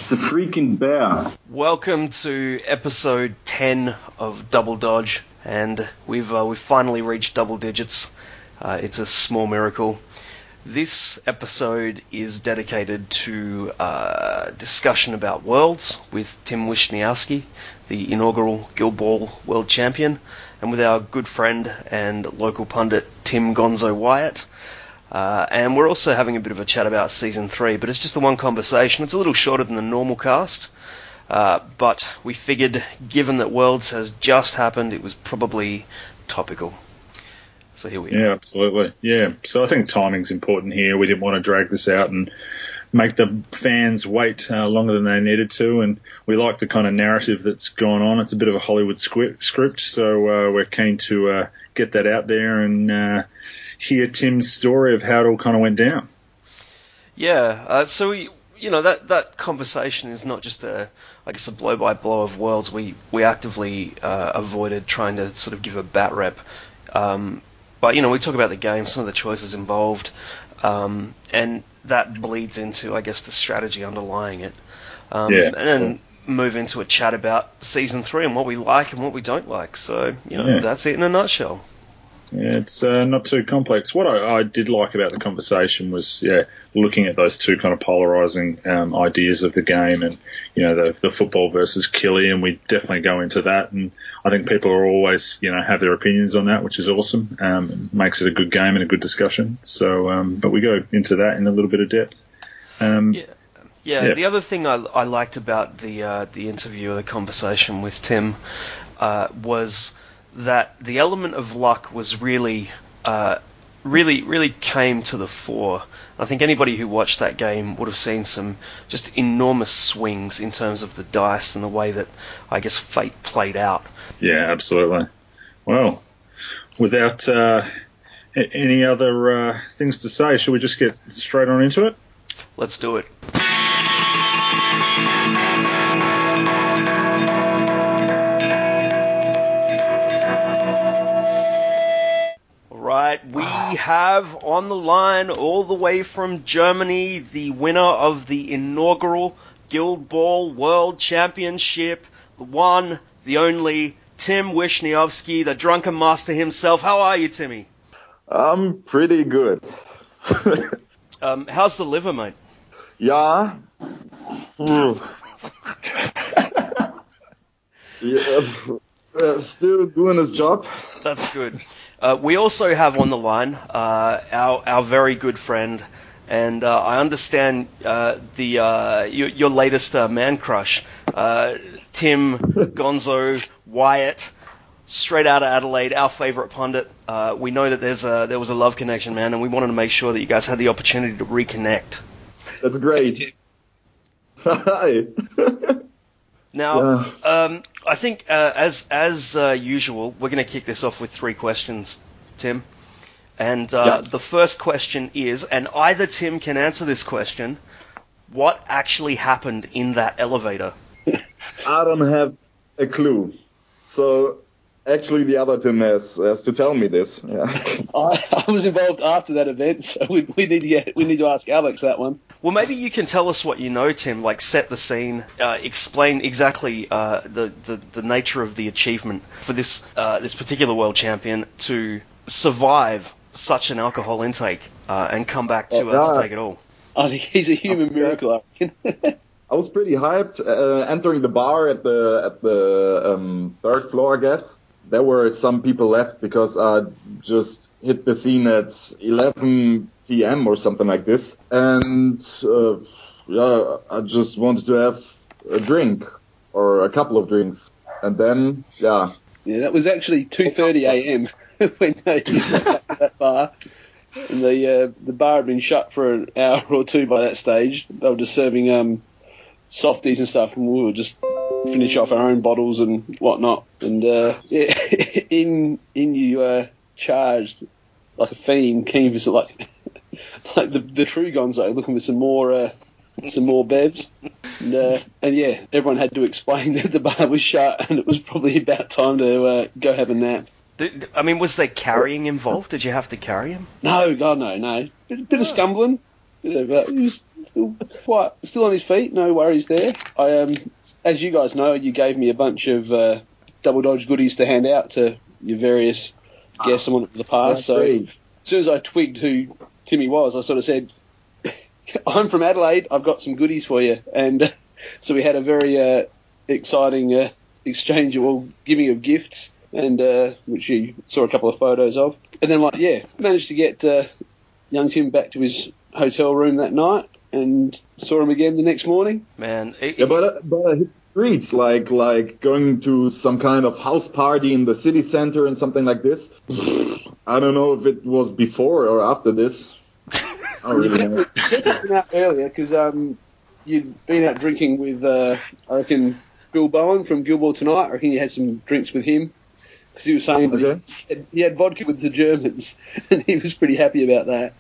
It's a freaking bear. Welcome to episode 10 of Double Dodge, and we've finally reached double digits. It's a small miracle. This episode is dedicated to discussion about Worlds with Tim Wisniewski, the inaugural Guild Ball World Champion, and with our good friend and local pundit Tim Gonzo Wyatt. And we're also having a bit of a chat about Season 3, but it's just the one conversation. It's a little shorter than the normal cast, but we figured, given that Worlds has just happened, it was probably topical. So here we are. Yeah, absolutely. Yeah, so I think timing's important here. We didn't want to drag this out and make the fans wait longer than they needed to, and we like the kind of narrative that's gone on. It's a bit of a Hollywood script, so we're keen to get that out there and hear Tim's story of how it all kind of went down. Yeah, so that conversation is not just a blow-by-blow of Worlds. We actively avoided trying to sort of give a bat rep. But, we talk about the game, some of the choices involved, and that bleeds into, I guess, the strategy underlying it. And then move into a chat about Season 3 and what we like and what we don't like. So, that's it in a nutshell. Yeah, it's not too complex. What I did like about the conversation was, looking at those two kind of polarizing ideas of the game and, the football versus Killy, and we definitely go into that. And I think people are always, have their opinions on that, which is awesome. It makes it a good game and a good discussion. So, but we go into that in a little bit of depth. The other thing I liked about the interview or the conversation with Tim was that the element of luck was really came to the fore. I think anybody who watched that game would have seen some just enormous swings in terms of the dice and the way that, I guess, fate played out. Yeah, absolutely. Well, without any other things to say, shall we just get straight on into it? Let's do it. Right, we have on the line all the way from Germany the winner of the inaugural Guild Ball World Championship, the one, the only, Tim Wisniewski, the drunken master himself. How are you, Timmy? I'm pretty good. How's the liver, mate? Yeah. Still doing his job. That's good. We also have on the line our very good friend, and I understand your latest man crush, Tim Gonzo Wyatt, straight out of Adelaide, our favourite pundit. We know that there was a love connection, man, and we wanted to make sure that you guys had the opportunity to reconnect. That's great. Hi. Now, I think as usual, we're going to kick this off with 3 questions, Tim. And the first question is, and either Tim can answer this question, what actually happened in that elevator? I don't have a clue. So actually the other Tim has to tell me this. Yeah. I was involved after that event, so we need to ask Alex that one. Well, maybe you can tell us what you know, Tim. Like, set the scene, explain exactly the nature of the achievement for this particular world champion to survive such an alcohol intake and come back to take it all. I think he's a human miracle. I reckon. I was pretty hyped entering the bar at the third floor, I guess. There were some people left because I just hit the scene at 11 p.m. or something like this. And, I just wanted to have a drink or a couple of drinks. And then, Yeah, that was actually 2:30 a.m. when they got to that bar. And the bar had been shut for an hour or two by that stage. They were just serving softies and stuff, and we were just finish off our own bottles and whatnot. And in you charged like a fiend, keen for like the true Gonzo, looking for some more bevs. And yeah, everyone had to explain that the bar was shut and it was probably about time to go have a nap. I mean, was there carrying involved? Did you have to carry him? No, God, no. Bit of stumbling. It quite still on his feet. No worries there. I as you guys know, you gave me a bunch of Double Dodge goodies to hand out to your various guests on the past. So as soon as I twigged who Timmy was, I sort of said, "I'm from Adelaide. I've got some goodies for you." And so we had a very exciting exchange or giving of gifts, and which you saw a couple of photos of. And then, managed to get young Tim back to his hotel room that night, and saw him again the next morning. Man, but I hit the streets like going to some kind of house party in the city center and something like this. I don't know if it was before or after this. I don't really know. You been out earlier because you'd been out drinking with I reckon Bill Bowen from Gilmore Tonight. I reckon you had some drinks with him. Because he was saying that he had vodka with the Germans, and he was pretty happy about that.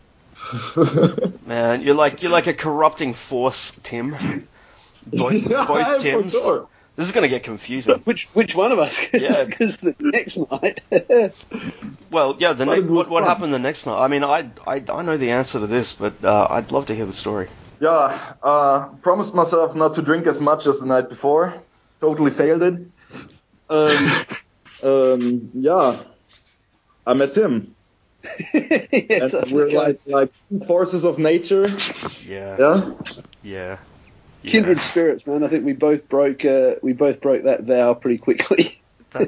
Man, you're like a corrupting force, Tim. Both Tims. Sure. This is going to get confusing. Which one of us? Yeah, because the next night. Well, yeah. What happened the next night? I mean, I know the answer to this, but I'd love to hear the story. Yeah, promised myself not to drink as much as the night before. Totally failed it. Yeah, I met Tim. Yes, and we're like two forces of nature. Yeah. Kindred spirits, man. I think we both broke that vow pretty quickly.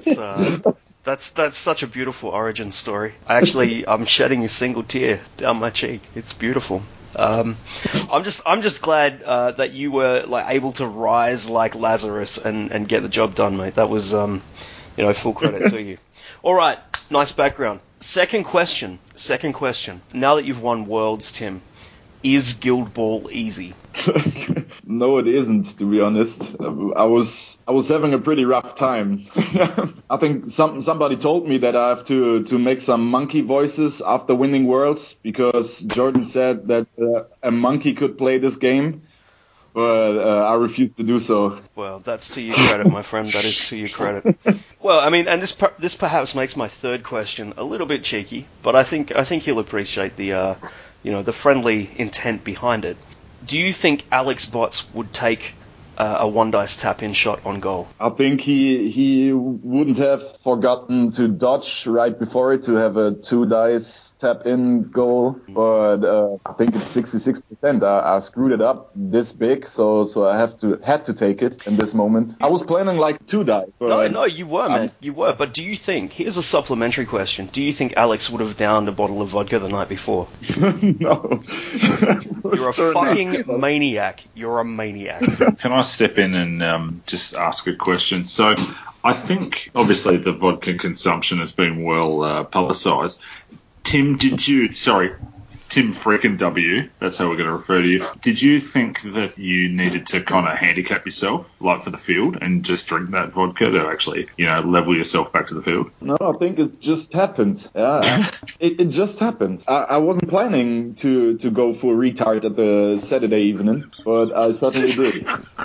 That's such a beautiful origin story. I'm shedding a single tear down my cheek. It's beautiful. I'm just glad that you were able to rise like Lazarus and get the job done, mate. That was full credit to you. All right, nice background. Second question. Now that you've won Worlds, Tim, is Guild Ball easy? No, it isn't, to be honest. I was having a pretty rough time. I think somebody told me that I have to make some monkey voices after winning Worlds, because Jordan said that a monkey could play this game, but I refused to do so. Well, that's to your credit, my friend. That is to your credit. Well, I mean, and this perhaps makes my third question a little bit cheeky, but I think he'll appreciate the the friendly intent behind it. Do you think Alex Botts would take a one dice tap in shot on goal? I think he wouldn't have forgotten to dodge right before it to have a 2 dice tap in goal, but I think it's 66%. I screwed it up this big, so I had to take it in this moment. I was planning 2 dice. No, you were, man. You were. But do you think, here's a supplementary question, do you think Alex would have downed a bottle of vodka the night before? No. You're a fucking maniac. You're a maniac. Can I step in and just ask a question? So I think, obviously, the vodka consumption has been well publicised. Tim freaking W, that's how we're going to refer to you. Did you think that you needed to kind of handicap yourself, for the field, and just drink that vodka to actually, level yourself back to the field? No, I think it just happened. Yeah, it just happened. I wasn't planning to go for a retard at the Saturday evening, but I certainly did.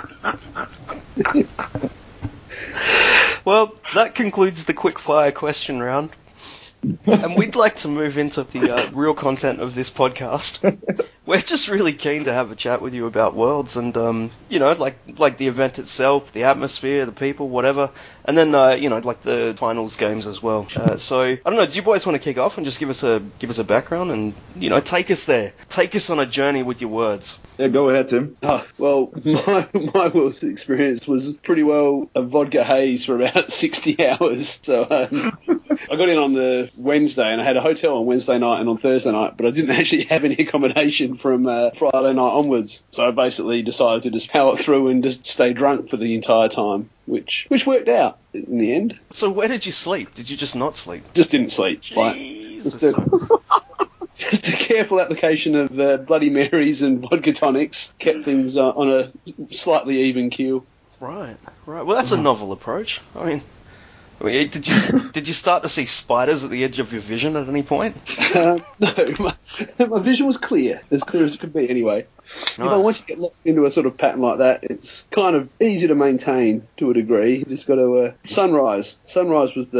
Well, that concludes the quick-fire question round. And we'd like to move into the real content of this podcast. We're just really keen to have a chat with you about Worlds and, like the event itself, the atmosphere, the people, whatever. And then, the finals games as well. So, I don't know, do you boys want to kick off and just give us a background and, take us there? Take us on a journey with your words. Yeah, go ahead, Tim. Well, my Worlds experience was pretty well a vodka haze for about 60 hours. So, I got in on the Wednesday, and I had a hotel on Wednesday night and on Thursday night, but I didn't actually have any accommodation from Friday night onwards. So I basically decided to just power through and just stay drunk for the entire time, which worked out in the end. So where did you sleep? Did you just not sleep? Just didn't sleep. Jesus. Just a careful application of Bloody Marys and vodka tonics kept things on a slightly even keel. Right. Well, that's a novel approach. I mean, did you start to see spiders at the edge of your vision at any point? No, my vision was clear as it could be anyway. Nice. Once you get locked into a sort of pattern like that, it's kind of easy to maintain to a degree. You just got to sunrise. Sunrise was the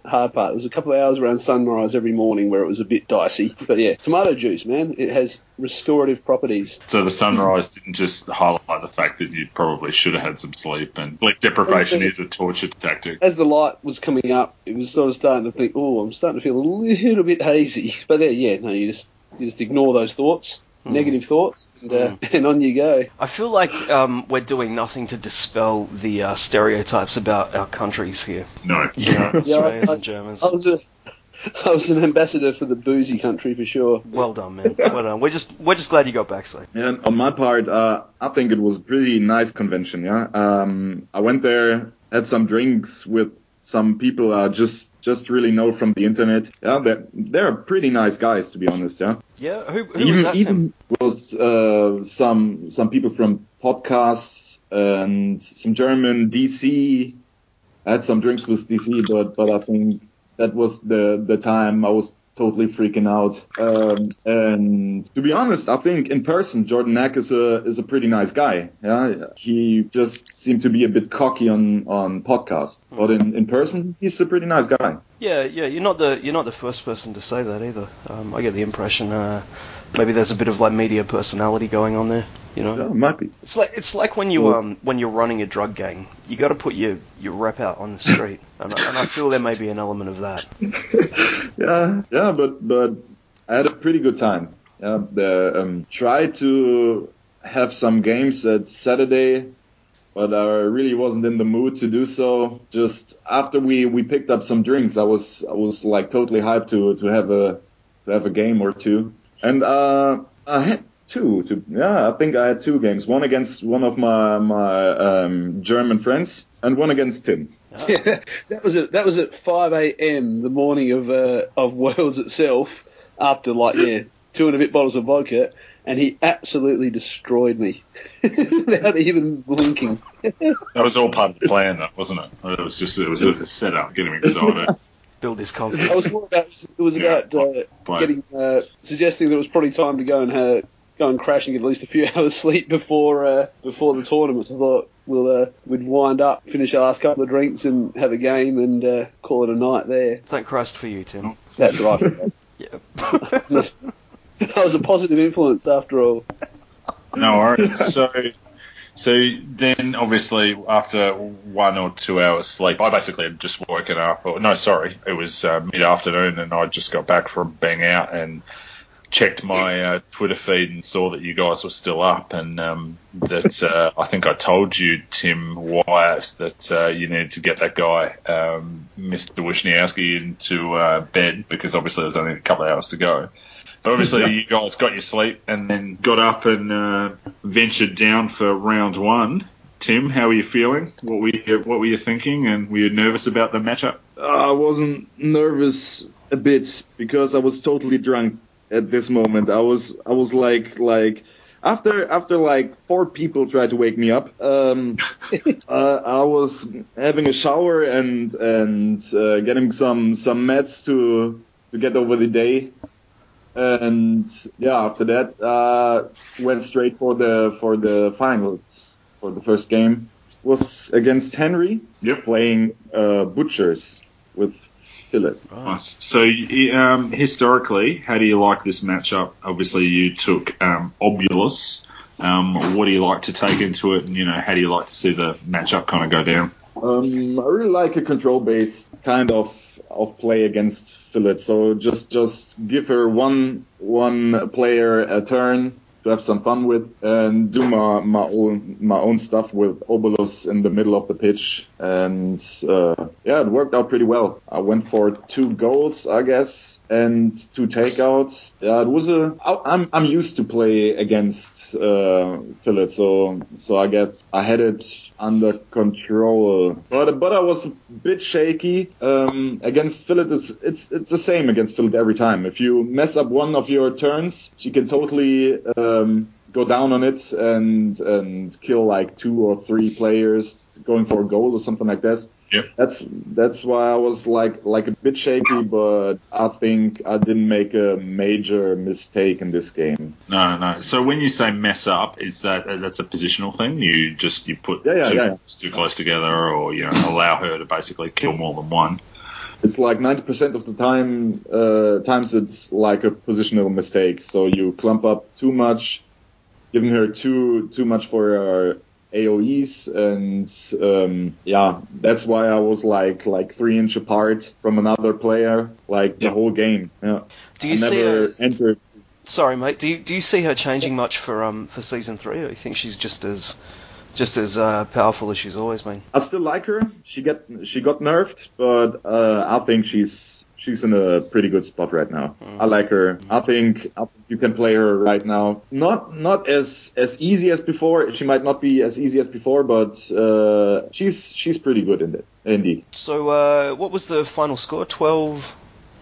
hard part. There was a couple of hours around sunrise every morning where it was a bit dicey. But yeah, tomato juice, man, it has restorative properties. So the sunrise didn't just highlight the fact that you probably should have had some sleep, and sleep deprivation is a torture tactic. As the light was coming up, it was sort of starting to think, oh, I'm starting to feel a little bit hazy. But then, yeah, no, you just ignore those thoughts. Negative thoughts, and on you go. I feel like we're doing nothing to dispel the stereotypes about our countries here. No. You know, Australians and Germans. I was an ambassador for the boozy country for sure. Well done, man. Well done. We're just glad you got back safe. And on my part, I think it was a pretty nice convention. Yeah, I went there, had some drinks with some people I just really know from the internet. Yeah, they're pretty nice guys, to be honest. Yeah. Yeah. Who was that, Tim? Was some people from podcasts and some German DC. I had some drinks with DC, but I think that was the time I was totally freaking out. And to be honest, I think in person Jordan Eck is a pretty nice guy. Yeah, he just seemed to be a bit cocky on podcast, but in person he's a pretty nice guy. Yeah. You're not the first person to say that either. I get the impression maybe there's a bit of like media personality going on there. You know, Yeah, it might be. It's like when you're running a drug gang, you got to put your rep out on the street, and I feel there may be an element of that. Yeah, but I had a pretty good time. Yeah, tried to have some games at Saturday, but I really wasn't in the mood to do so. Just after we picked up some drinks, I was like totally hyped to have a game or two, and I had two. I think I had two games. One against one of my German friends, and one against Tim. Yeah, that was at 5 a.m. the morning of Worlds itself, after 2 and a bit bottles of vodka, and he absolutely destroyed me without even blinking. That was all part of the plan, though, wasn't it? It was a setup, getting him excited. Build his confidence. I was more about suggesting that it was probably time to go and crash and get at least a few hours sleep before the tournament. I thought we'd wind up, finish our last couple of drinks, and have a game, and call it a night there. Thank Christ for you, Tim. That's right. Yeah. I was a positive influence after all. No worries. So then, obviously, after 1 or 2 hours sleep, I basically had just woken up. It was mid-afternoon, and I just got back from being out and checked my Twitter feed and saw that you guys were still up, and that I think I told you, Tim Wyatt, that you needed to get that guy, Mr. Wisniewski, into bed, because obviously there was only a couple of hours to go. But obviously you guys got your sleep and then got up and ventured down for round one. Tim, how were you feeling? What were you thinking? And were you nervous about the matchup? I wasn't nervous a bit because I was totally drunk at this moment. I was like after like 4 people tried to wake me up. I was having a shower and getting some meds to get over the day. And yeah, after that, went straight for the finals. For the first game was against Henry, playing Butchers with Philip. Nice. So historically, how do you like this matchup? Obviously, you took Obulus. What do you like to take into it, and how do you like to see the matchup kind of go down? I really like a control-based kind of play against Philip. So just give her one player a turn to have some fun with, and do my own stuff with Obulus in the middle of the pitch, and it worked out pretty well. I went for 2 goals, I guess, and 2 takeouts. Yeah, it was I'm used to play against Philip, so I guess I had it under control, but I was a bit shaky against Philip. It's the same against Philip every time. If you mess up one of your turns, she can totally go down on it and kill like 2 or 3 players going for a goal or something like that. Yep. That's why I was like a bit shaky, but I think I didn't make a major mistake in this game. No. So when you say mess up, is that's a positional thing? You put two too close together, or allow her to basically kill more than one. It's like 90% of the times it's like a positional mistake. So you clump up too much, giving her too much for her AOEs, and that's why I was like 3 inch apart from another player the whole game. Yeah. Do you see her? Entered. Sorry, mate. Do you see her changing much for season 3, or you think she's just as powerful as she's always been? I still like her. She got nerfed, but I think she's in a pretty good spot right now. I like her. I think you can play her right now. Not as easy as before. She might not be as easy as before, but she's pretty good in it, indeed. So what was the final score? 12-2,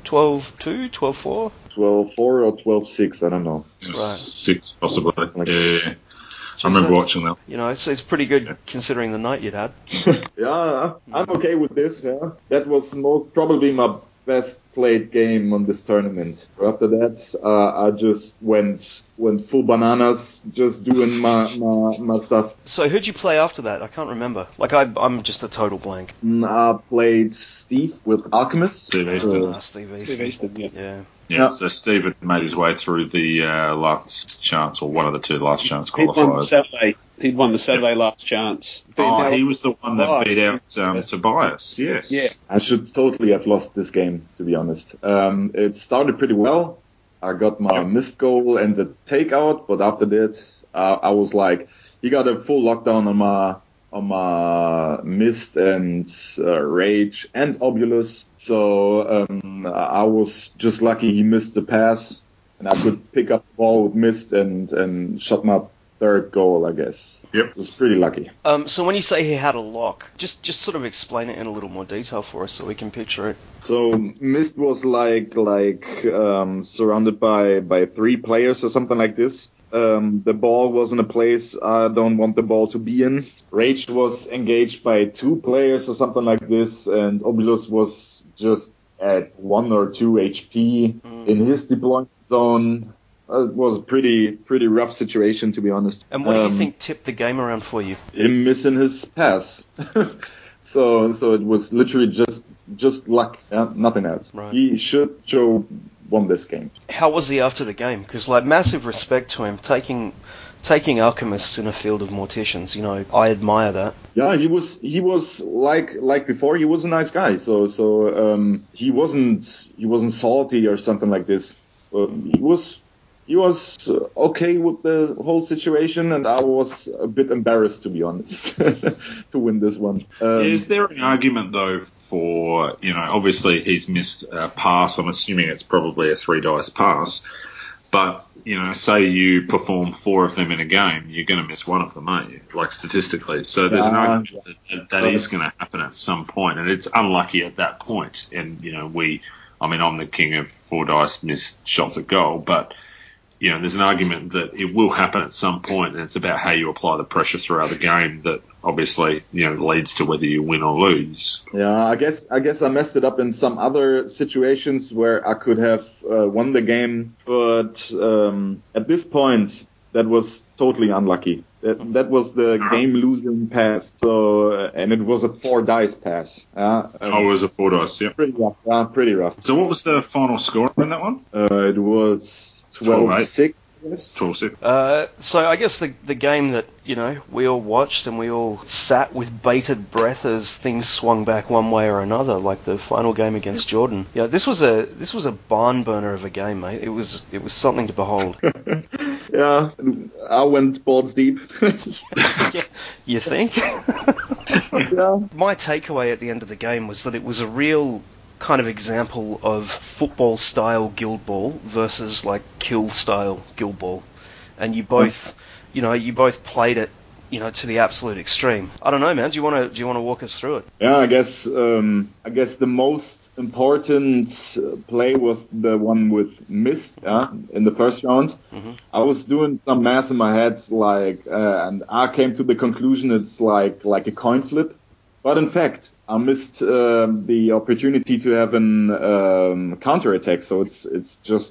12-4? 12-4 or 12-6, I don't know. Right. 6 possibly. Yeah. Jeez, I remember watching that. You know, it's pretty good considering the night you'd had. Yeah, I'm okay with this. Yeah. That was probably my best played game on this tournament. After that, I just went full bananas, just doing my stuff. So who'd you play after that? I can't remember. I'm just a total blank. I played Steve with Alchemist. Steve Easton. Steve Easton. Yeah. Yeah, so Steve had made his way through the last chance, or one of the 2 last chance qualifiers. He'd won the Saturday last chance. He was the one that beat out Tobias, yes. Yeah. I should totally have lost this game, to be honest. It started pretty well. I got my missed goal and the takeout, but after this, I was like, he got a full lockdown on my mist and rage and obulus. So I was just lucky he missed the pass, and I could pick up the ball with mist and shot my 3rd goal, I guess. Yep. It was pretty lucky. So when you say he had a lock, just sort of explain it in a little more detail for us so we can picture it. So Mist was surrounded by 3 players or something like this. The ball was in a place I don't want the ball to be in. Rage was engaged by 2 players or something like this, and Obulus was just at 1 or 2 HP in his deployment zone. It was a pretty rough situation, to be honest. And what do you think tipped the game around for you? Him missing his pass. So it was literally just luck, nothing else. Right. He should won this game. How was he after the game? Because massive respect to him taking alchemists in a field of morticians. You know, I admire that. Yeah, he was like before. He was a nice guy. So he wasn't salty or something like this. He was okay with the whole situation, and I was a bit embarrassed, to be honest, to win this one. Is there an argument, though, for, obviously he's missed a pass. I'm assuming it's probably a 3 dice pass. But, say you perform 4 of them in a game, you're going to miss 1 of them, aren't you? Statistically. So there's an argument that is going to happen at some point, and it's unlucky at that point. And, I'm the king of 4 dice missed shots at goal, but there's an argument that it will happen at some point, and it's about how you apply the pressure throughout the game that obviously, leads to whether you win or lose. Yeah, I guess I messed it up in some other situations where I could have won the game, but at this point, that was totally unlucky. That was the game-losing pass, and it was a 4 dice pass. It was a 4 dice, yeah. Pretty rough. So what was the final score in that one? It was 12-6. 12-6. So I guess the game that we all watched and we all sat with bated breath as things swung back one way or another, like the final game against Jordan. Yeah, this was a barn burner of a game, mate. It was something to behold. Yeah, I went balls deep. Yeah, you think? Yeah. My takeaway at the end of the game was that it was a real kind of example of football style Guild Ball versus kill style Guild Ball, and you both played it to the absolute extreme. I don't know, man. Do you want to walk us through it? Yeah, I guess the most important play was the one with Mist, in the first round. Mm-hmm. I was doing some math in my head, and I came to the conclusion it's like a coin flip. But in fact, I missed the opportunity to have an counterattack, so it's just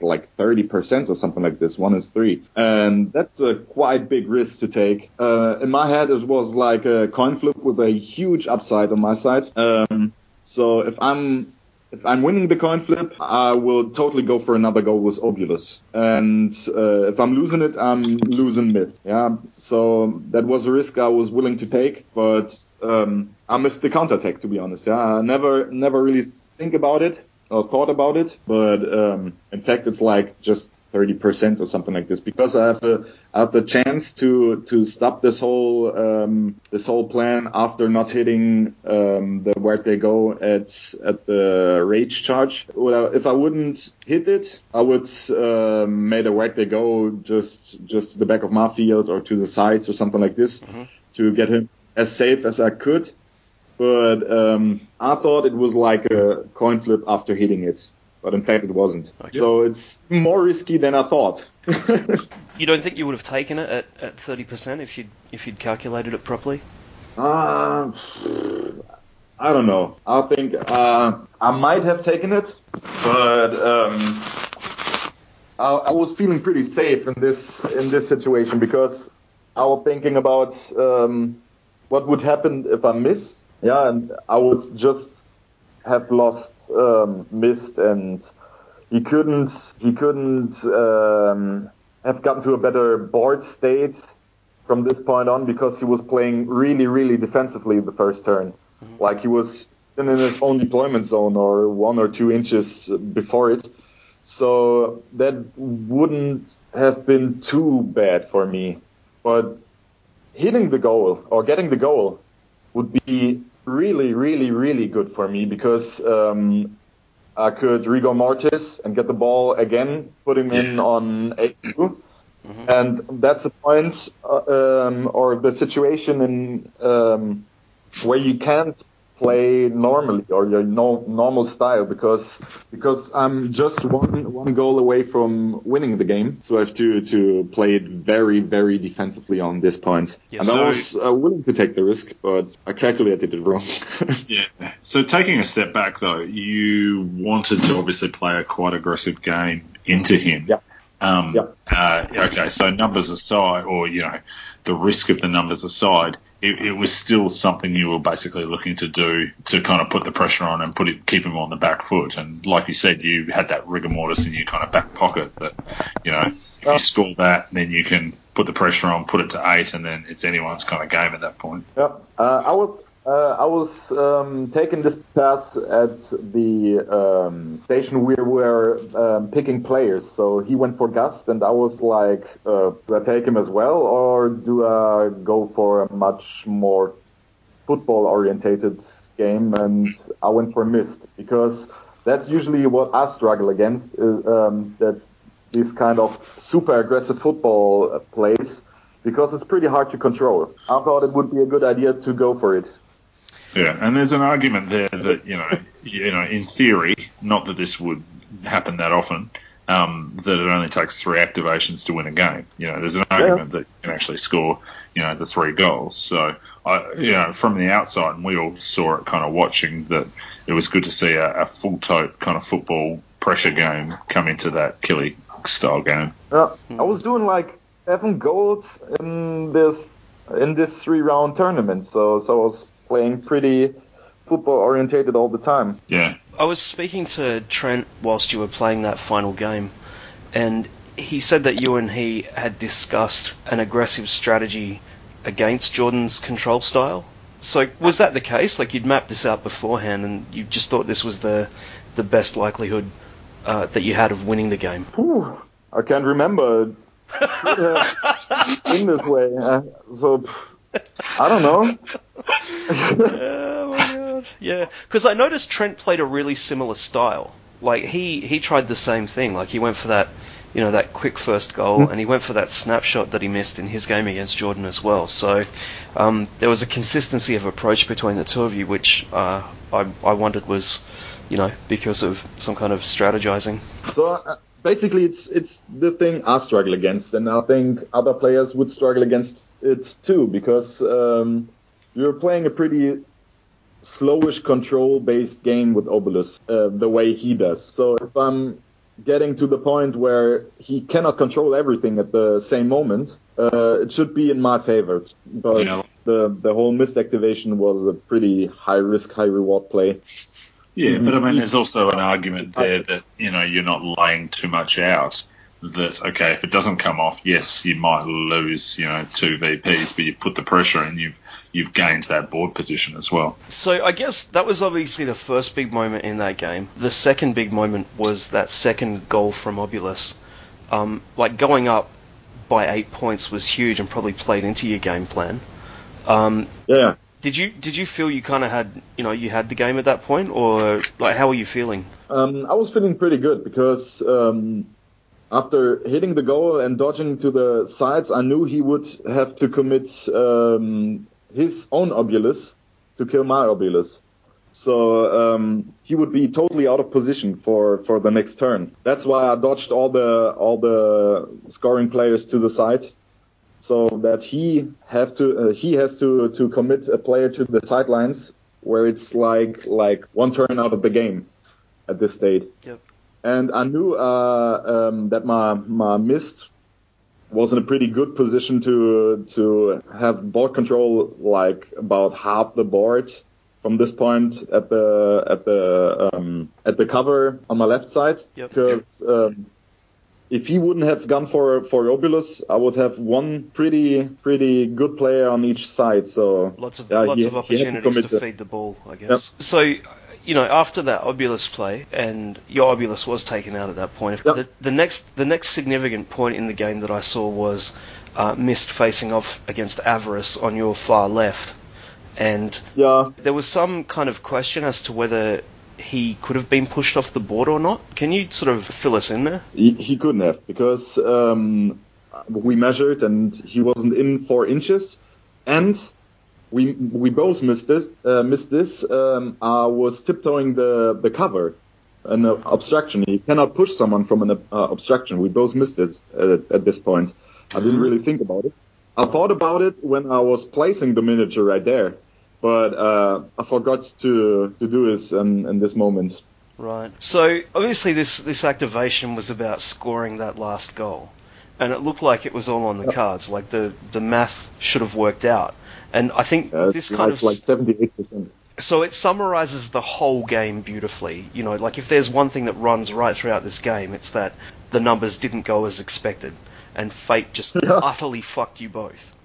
30% or something like this. 1 is 3, and that's a quite big risk to take. In my head, it was like a coin flip with a huge upside on my side. So if I'm winning the coin flip, I will totally go for another goal with Obulus. And if I'm losing it, I'm losing miss. Yeah. So that was a risk I was willing to take, but I missed the counterattack, to be honest. Yeah. I never really think about it or thought about it, but in fact, it's like just 30% or something like this, because I have the chance to stop this whole plan after not hitting the where they go at the rage charge. Well, if I wouldn't hit it, I would made a where they go just to the back of my field or to the sides or something like this to get him as safe as I could. But I thought it was like a coin flip after hitting it. But in fact, it wasn't. Okay. So it's more risky than I thought. You don't think you would have taken it at 30% if you'd calculated it properly? I don't know. I think I might have taken it, but I was feeling pretty safe in this situation, because I was thinking about what would happen if I miss. Yeah, and I would just have missed, and he couldn't have gotten to a better board state from this point on, because he was playing really, really defensively the first turn. Like he was in his own deployment zone or 1 or 2 inches before it. So that wouldn't have been too bad for me. But hitting the goal or getting the goal would be really, really, really good for me, because I could rigor mortis and get the ball again, put him in on 8-2. And that's the point or the situation in where you can't play normally or your normal style, because I'm just one goal away from winning the game, so I have to play it very, very defensively on this point. Yes, and I was willing to take the risk, but I calculated it wrong. Yeah. So taking a step back though, you wanted to obviously play a quite aggressive game into him. Yeah. Okay, so numbers aside, or the risk of the numbers aside, it was still something you were basically looking to do to kind of put the pressure on and keep him on the back foot. And like you said, you had that rigor mortis in your kind of back pocket that, if you score that, then you can put the pressure on, put it to 8, and then it's anyone's kind of game at that point. Yeah, I was taking this pass at the station we were picking players. So he went for Gust, and I was like, do I take him as well, or do I go for a much more football-orientated game? And I went for Mist, because that's usually what I struggle against. That's this kind of super aggressive football plays, because it's pretty hard to control. I thought it would be a good idea to go for it. Yeah, and there's an argument there that in theory, not that this would happen that often, that it only takes 3 activations to win a game. There's an argument that you can actually score, the 3 goals. So, from the outside, and we all saw it kind of watching, that it was good to see a full tote kind of football pressure game come into that Killy style game. Yeah, I was doing like 7 goals in this 3-round tournament, so I was playing pretty football orientated all the time. Yeah. I was speaking to Trent whilst you were playing that final game, and he said that you and he had discussed an aggressive strategy against Jordan's control style. So was that the case? Like you'd mapped this out beforehand and you just thought this was the best likelihood that you had of winning the game? Ooh, I can't remember in this way. So I don't know. Oh my god. Yeah, because I noticed Trent played a really similar style. Like he tried the same thing. Like he went for that, that quick first goal, and he went for that snapshot that he missed in his game against Jordan as well. So there was a consistency of approach between the two of you, which I wondered was, because of some kind of strategizing. So basically, it's the thing I struggle against, and I think other players would struggle against it too, because you're playing a pretty slowish control-based game with Obulus, the way he does. So if I'm getting to the point where he cannot control everything at the same moment, it should be in my favor. But the whole mist activation was a pretty high-risk, high-reward play. Yeah, but I mean, there's also an argument there that, you're not laying too much out. That, okay, if it doesn't come off, yes, you might lose, 2 VPs, but you put the pressure and you've gained that board position as well. So I guess that was obviously the first big moment in that game. The second big moment was that second goal from Obulus. Going up by 8 points was huge and probably played into your game plan. Yeah. Did you feel you kind of had, you had the game at that point, or how were you feeling? I was feeling pretty good because after hitting the goal and dodging to the sides, I knew he would have to commit his own Obulus to kill my Obulus. So he would be totally out of position for the next turn. That's why I dodged all the scoring players to the side, so that he has to commit a player to the sidelines, where it's like one turn out of the game at this state. Yep. And I knew that my mist was in a pretty good position to have board control, like about half the board from this point at the cover on my left side. Yep. Because if he wouldn't have gone for Obulus, I would have one pretty good player on each side. So lots of he opportunities to feed the ball, I guess. Yep. So, after that Obulus play, and your Obulus was taken out at that point, yep. the next significant point in the game that I saw was Mist facing off against Avarice on your far left. And there was some kind of question as to whether he could have been pushed off the board or not. Can you sort of fill us in there? He couldn't have, because we measured and he wasn't in 4 inches, and we both missed this. I was tiptoeing the cover, an obstruction. You cannot push someone from an obstruction. We both missed this at this point. I didn't really think about it. I thought about it when I was placing the miniature right there, but I forgot to do this in this moment. Right. So obviously this activation was about scoring that last goal, and it looked like it was all on the cards. Like the math should have worked out, and I think this kind of like 78%. So it summarizes the whole game beautifully. If there's one thing that runs right throughout this game, it's that the numbers didn't go as expected, and fate just utterly fucked you both.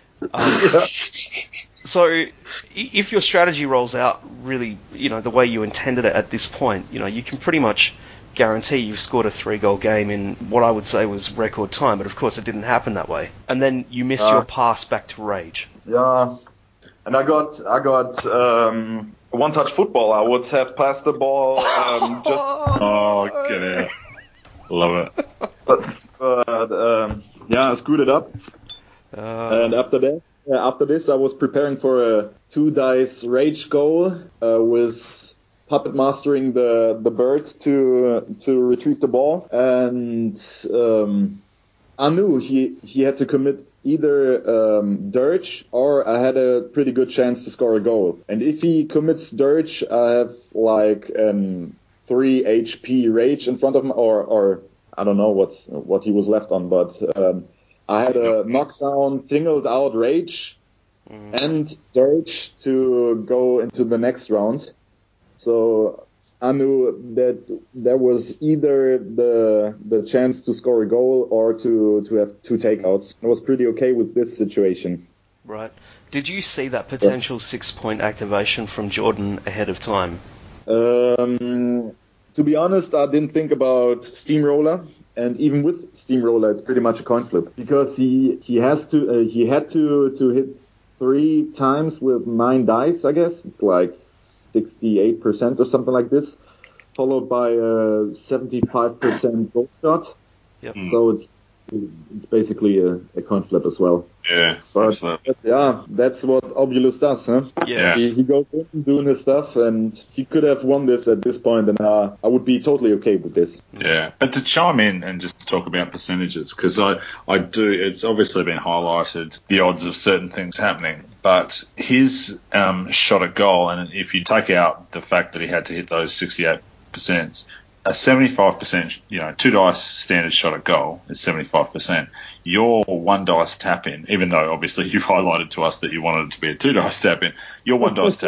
So if your strategy rolls out really, the way you intended it at this point, you can pretty much guarantee you've scored a 3-goal game in what I would say was record time, but of course it didn't happen that way. And then you miss your pass back to Rage. Yeah. And I got one-touch football. I would have passed the ball just. Oh, get out! Love it. But I screwed it up. And after this, I was preparing for a 2-dice rage goal with puppet mastering the bird to retrieve the ball, and I knew he had to commit either dirge, or I had a pretty good chance to score a goal. And if he commits dirge, I have like 3 HP rage in front of him, or I don't know what he was left on, but I had a knockdown, singled out rage and dirge to go into the next round. So I knew that there was either the chance to score a goal or to have 2 takeouts. I was pretty okay with this situation. Right. Did you see that potential 6-point activation from Jordan ahead of time? To be honest, I didn't think about Steamroller, and even with Steamroller, it's pretty much a coin flip, because he had to hit 3 times with 9 dice. I guess it's like 68% or something like this, followed by a 75% goal shot. Yep. So it's basically a coin flip as well. Yeah, but that's what Obulus does, huh? Yes. He goes in doing his stuff, and he could have won this at this point, and I would be totally okay with this. Yeah, but to chime in and just talk about percentages, because I do, it's obviously been highlighted, the odds of certain things happening, but his shot at goal, and if you take out the fact that he had to hit those 68%, a 75%, 2 dice standard shot at goal is 75%. Your 1 dice tap in, even though obviously you've highlighted to us that you wanted it to be a 2 dice tap in, your 1 dice tap in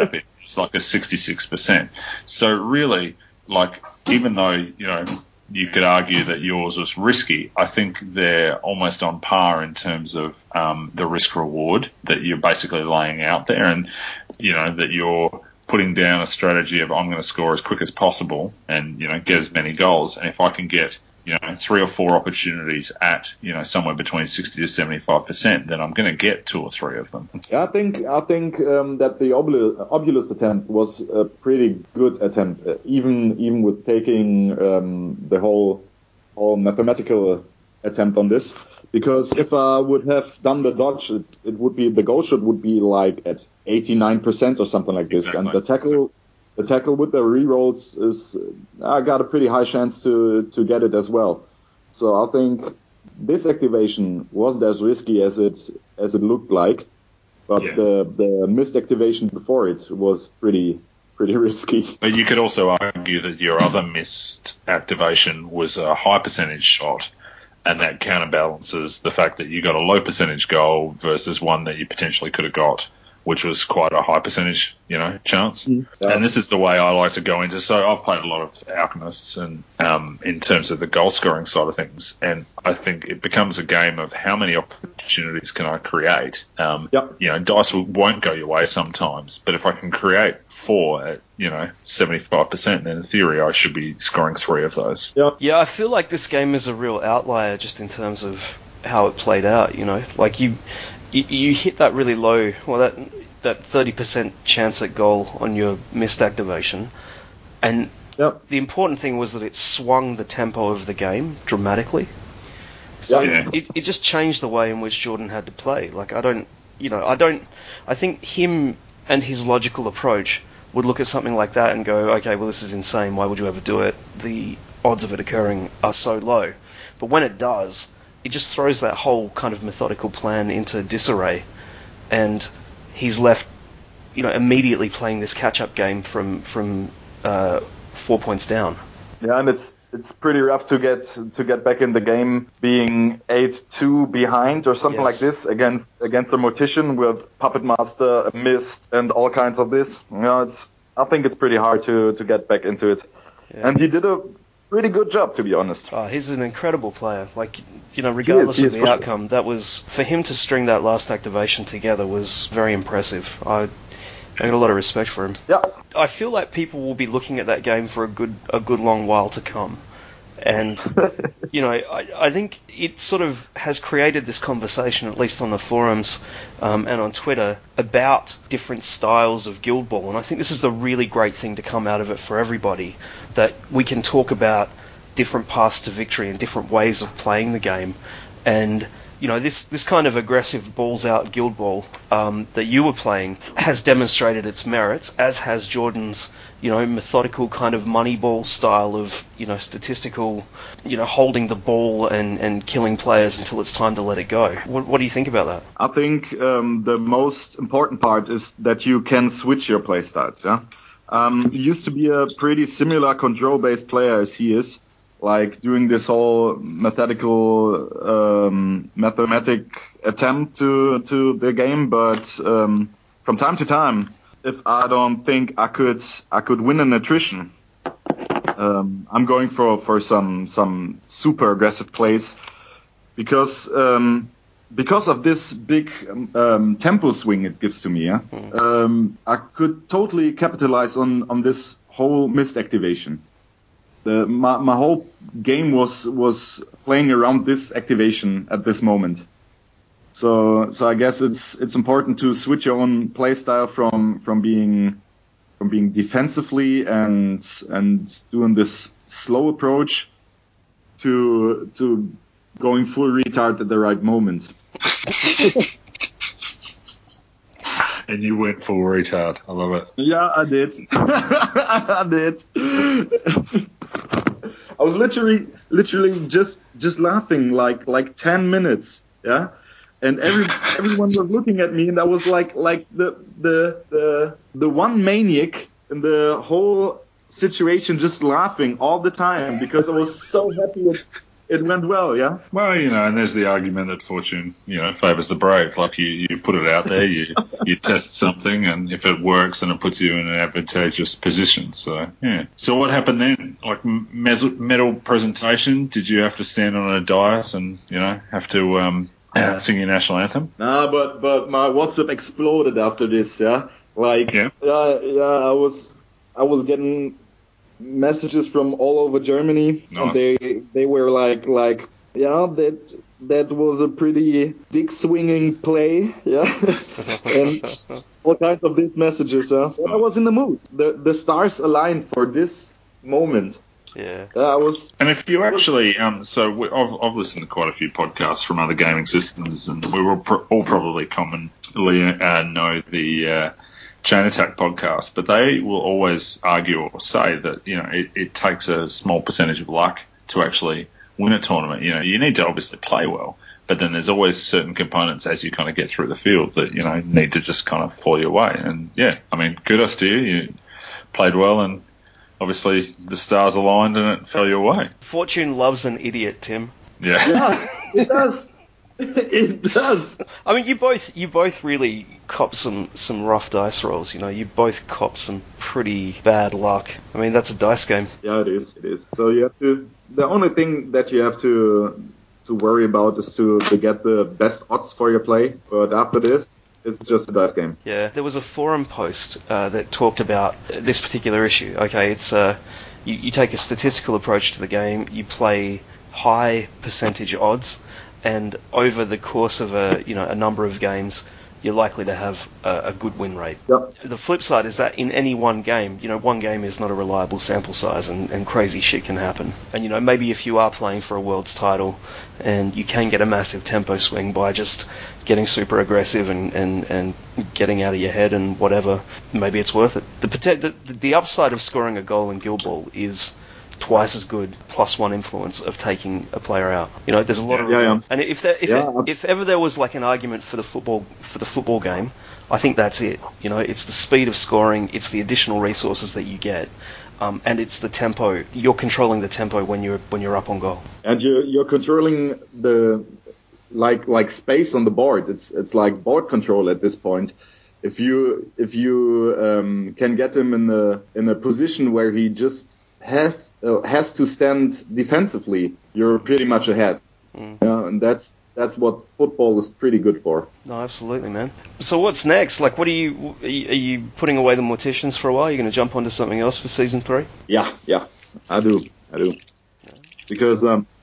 it's like a 66%. So really, like, even though, you could argue that yours was risky, I think they're almost on par in terms of the risk reward that you're basically laying out there, and that you're putting down a strategy of I'm going to score as quick as possible and get as many goals, and if I can get 3 or 4 opportunities at somewhere between 60 to 75%, then I'm going to get 2 or 3 of them. Yeah, I think that the Obulus attempt was a pretty good attempt, even with taking the whole mathematical attempt on this. Because if I would have done the dodge, it would be the goal shot would be like at 89% or something like this, Exactly. and the tackle with the rerolls is I got a pretty high chance to get it as well. So I think this activation wasn't as risky as it looked like, but the missed activation before it was pretty risky. But you could also argue that your other missed activation was a high percentage shot, and that counterbalances the fact that you got a low percentage goal versus one that you potentially could have got, which was quite a high percentage, chance. Yeah. And this is the way I like to go into. So I've played a lot of Alchemists, and in terms of the goal scoring side of things, and I think it becomes a game of how many opportunities can I create. Dice won't go your way sometimes, but if I can create 4 at 75%, then in theory I should be scoring 3 of those. Yeah, I feel like this game is a real outlier just in terms of how it played out. Like you hit that really low, that 30% chance at goal on your missed activation, and the important thing was that it swung the tempo of the game dramatically. So it just changed the way in which Jordan had to play. Like I think him and his logical approach would look at something like that and go, okay, well, this is insane. Why would you ever do it? The odds of it occurring are so low. But when it does, it just throws that whole kind of methodical plan into disarray, and he's left, immediately playing this catch-up game from 4 points down. Yeah, and it's pretty rough to get back in the game being 8-2 behind or something like this against the Mortician with Puppet Master, a Mist, and all kinds of this. I think it's pretty hard to get back into it. Yeah. And he did a pretty good job, to be honest. He's an incredible player. Like, regardless of the outcome, that was, for him to string that last activation together was very impressive. I got a lot of respect for him. Yeah. I feel like people will be looking at that game for a good long while to come. And, I think it sort of has created this conversation, at least on the forums and on Twitter, about different styles of Guild Ball. And I think this is the really great thing to come out of it for everybody, that we can talk about different paths to victory and different ways of playing the game. And, this kind of aggressive balls-out Guild Ball that you were playing has demonstrated its merits, as has Jordan's methodical kind of Moneyball style of, statistical, holding the ball and killing players until it's time to let it go. What do you think about that? I think the most important part is that you can switch your playstyles, he used to be a pretty similar control-based player as he is, like doing this whole mathematic attempt to the game, but from time to time, if I don't think I could win an attrition, I'm going for some super aggressive plays because of this big tempo swing it gives to me. I could totally capitalize on this whole missed activation. My whole game was playing around this activation at this moment. So I guess it's important to switch your own playstyle from being defensively and doing this slow approach to going full retard at the right moment. And you went full retard. I love it. Yeah, I did. I did. I was literally just laughing like 10 minutes. Yeah. And everyone was looking at me, and I was like the one maniac in the whole situation, just laughing all the time because I was so happy it went well, yeah. Well, and there's the argument that fortune, favours the brave. Like you put it out there, you test something, and if it works, then it puts you in an advantageous position. So, yeah. So what happened then? Like medal presentation? Did you have to stand on a dais and, have to sing your national anthem? Nah, but my WhatsApp exploded after this, yeah. Like, yeah, I was getting messages from all over Germany, nice. and they were like, yeah, that was a pretty dick swinging play, yeah, and all kinds of these messages. I was in the mood. The stars aligned for this moment. Yeah. I was. And if you actually, I've listened to quite a few podcasts from other gaming systems, and we will all probably commonly know the Chain Attack podcast, but they will always argue or say that, it takes a small percentage of luck to actually win a tournament. You need to obviously play well, but then there's always certain components as you kind of get through the field that, need to just kind of fall your way. And yeah, I mean, kudos to you. You played well, and obviously the stars aligned and it fell your way. Fortune loves an idiot, Tim. Yeah, it does. It does. I mean, you both really copped some rough dice rolls. You both copped some pretty bad luck. I mean, that's a dice game. Yeah, it is. It is. So you have to. The only thing that you have to worry about is to get the best odds for your play. But after this, it's just a dice game. Yeah. There was a forum post that talked about this particular issue. Okay, it's you take a statistical approach to the game. You play high percentage odds. And over the course of a number of games, you're likely to have a good win rate. Yep. The flip side is that in any one game, one game is not a reliable sample size, and crazy shit can happen. And maybe if you are playing for a world's title, and you can get a massive tempo swing by just getting super aggressive and getting out of your head and whatever, maybe it's worth it. The upside of scoring a goal in Guild Ball is twice as good +1 influence of taking a player out. There's a lot of and if ever there was like an argument for the football game, I think that's it. It's the speed of scoring, it's the additional resources that you get, and it's the tempo. You're controlling the tempo when you're up on goal, and you're controlling the like space on the board. It's like board control at this point. If you can get him in a position where he just has to stand defensively, you're pretty much ahead. And that's what football is pretty good for. No, absolutely, man. So what's next? Like, are you putting away the Morticians for a while? Are you going to jump onto something else for Season 3? Yeah, I do. Because,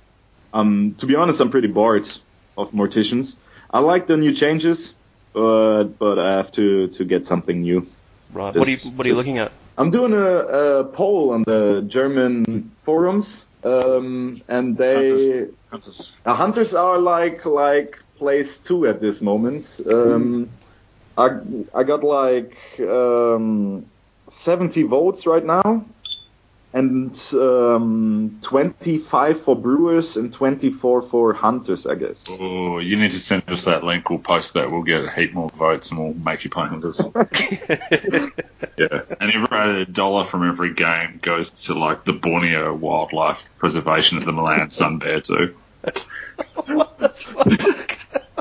to be honest, I'm pretty bored of Morticians. I like the new changes, but I have to get something new. Right. What are you looking at? I'm doing a poll on the German forums, and they Hunters are like place 2 at this moment. I got like 70 votes right now, and 25 for Brewers and 24 for Hunters, I guess. Oh, you need to send us that link. We'll post that. We'll get a heap more votes and we'll make you play Hunters. Yeah. And $1 from every game goes to like the Borneo Wildlife Preservation of the Malayan sun bear too. What the fuck?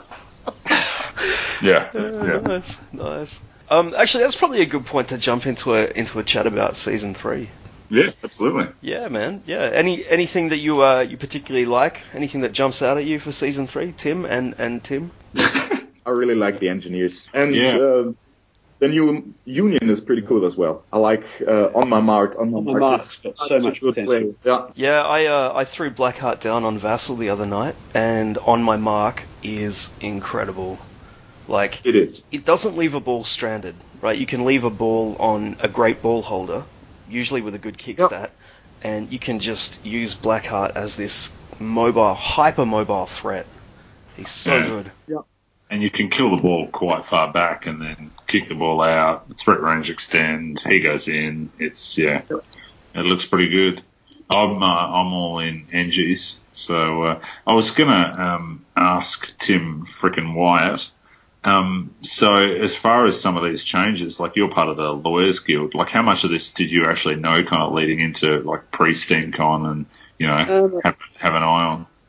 Yeah. Nice. Actually, that's probably a good point to jump into a chat about Season 3. Yeah, absolutely. Yeah, man. Yeah. Anything that you particularly like? Anything that jumps out at you for Season 3, Tim and Tim? I really like the engineers, and the new Union is pretty cool as well. I like On My Mark. On My Mark. It's got so much potential. Yeah. I threw Blackheart down on Vassal the other night, and On My Mark is incredible. Like, it is. It doesn't leave a ball stranded, right? You can leave a ball on a great ball holder, usually with a good kick stat, and you can just use Blackheart as this hyper-mobile threat. He's so good. Yeah. And you can kill the ball quite far back and then kick the ball out, threat range extend, he goes in. It looks pretty good. I'm all in NGs, so I was gonna ask Tim frickin' Wyatt. So as far as some of these changes, like you're part of the Lawyers Guild, like how much of this did you actually know kind of leading into like pre-SteamCon and, have an eye on?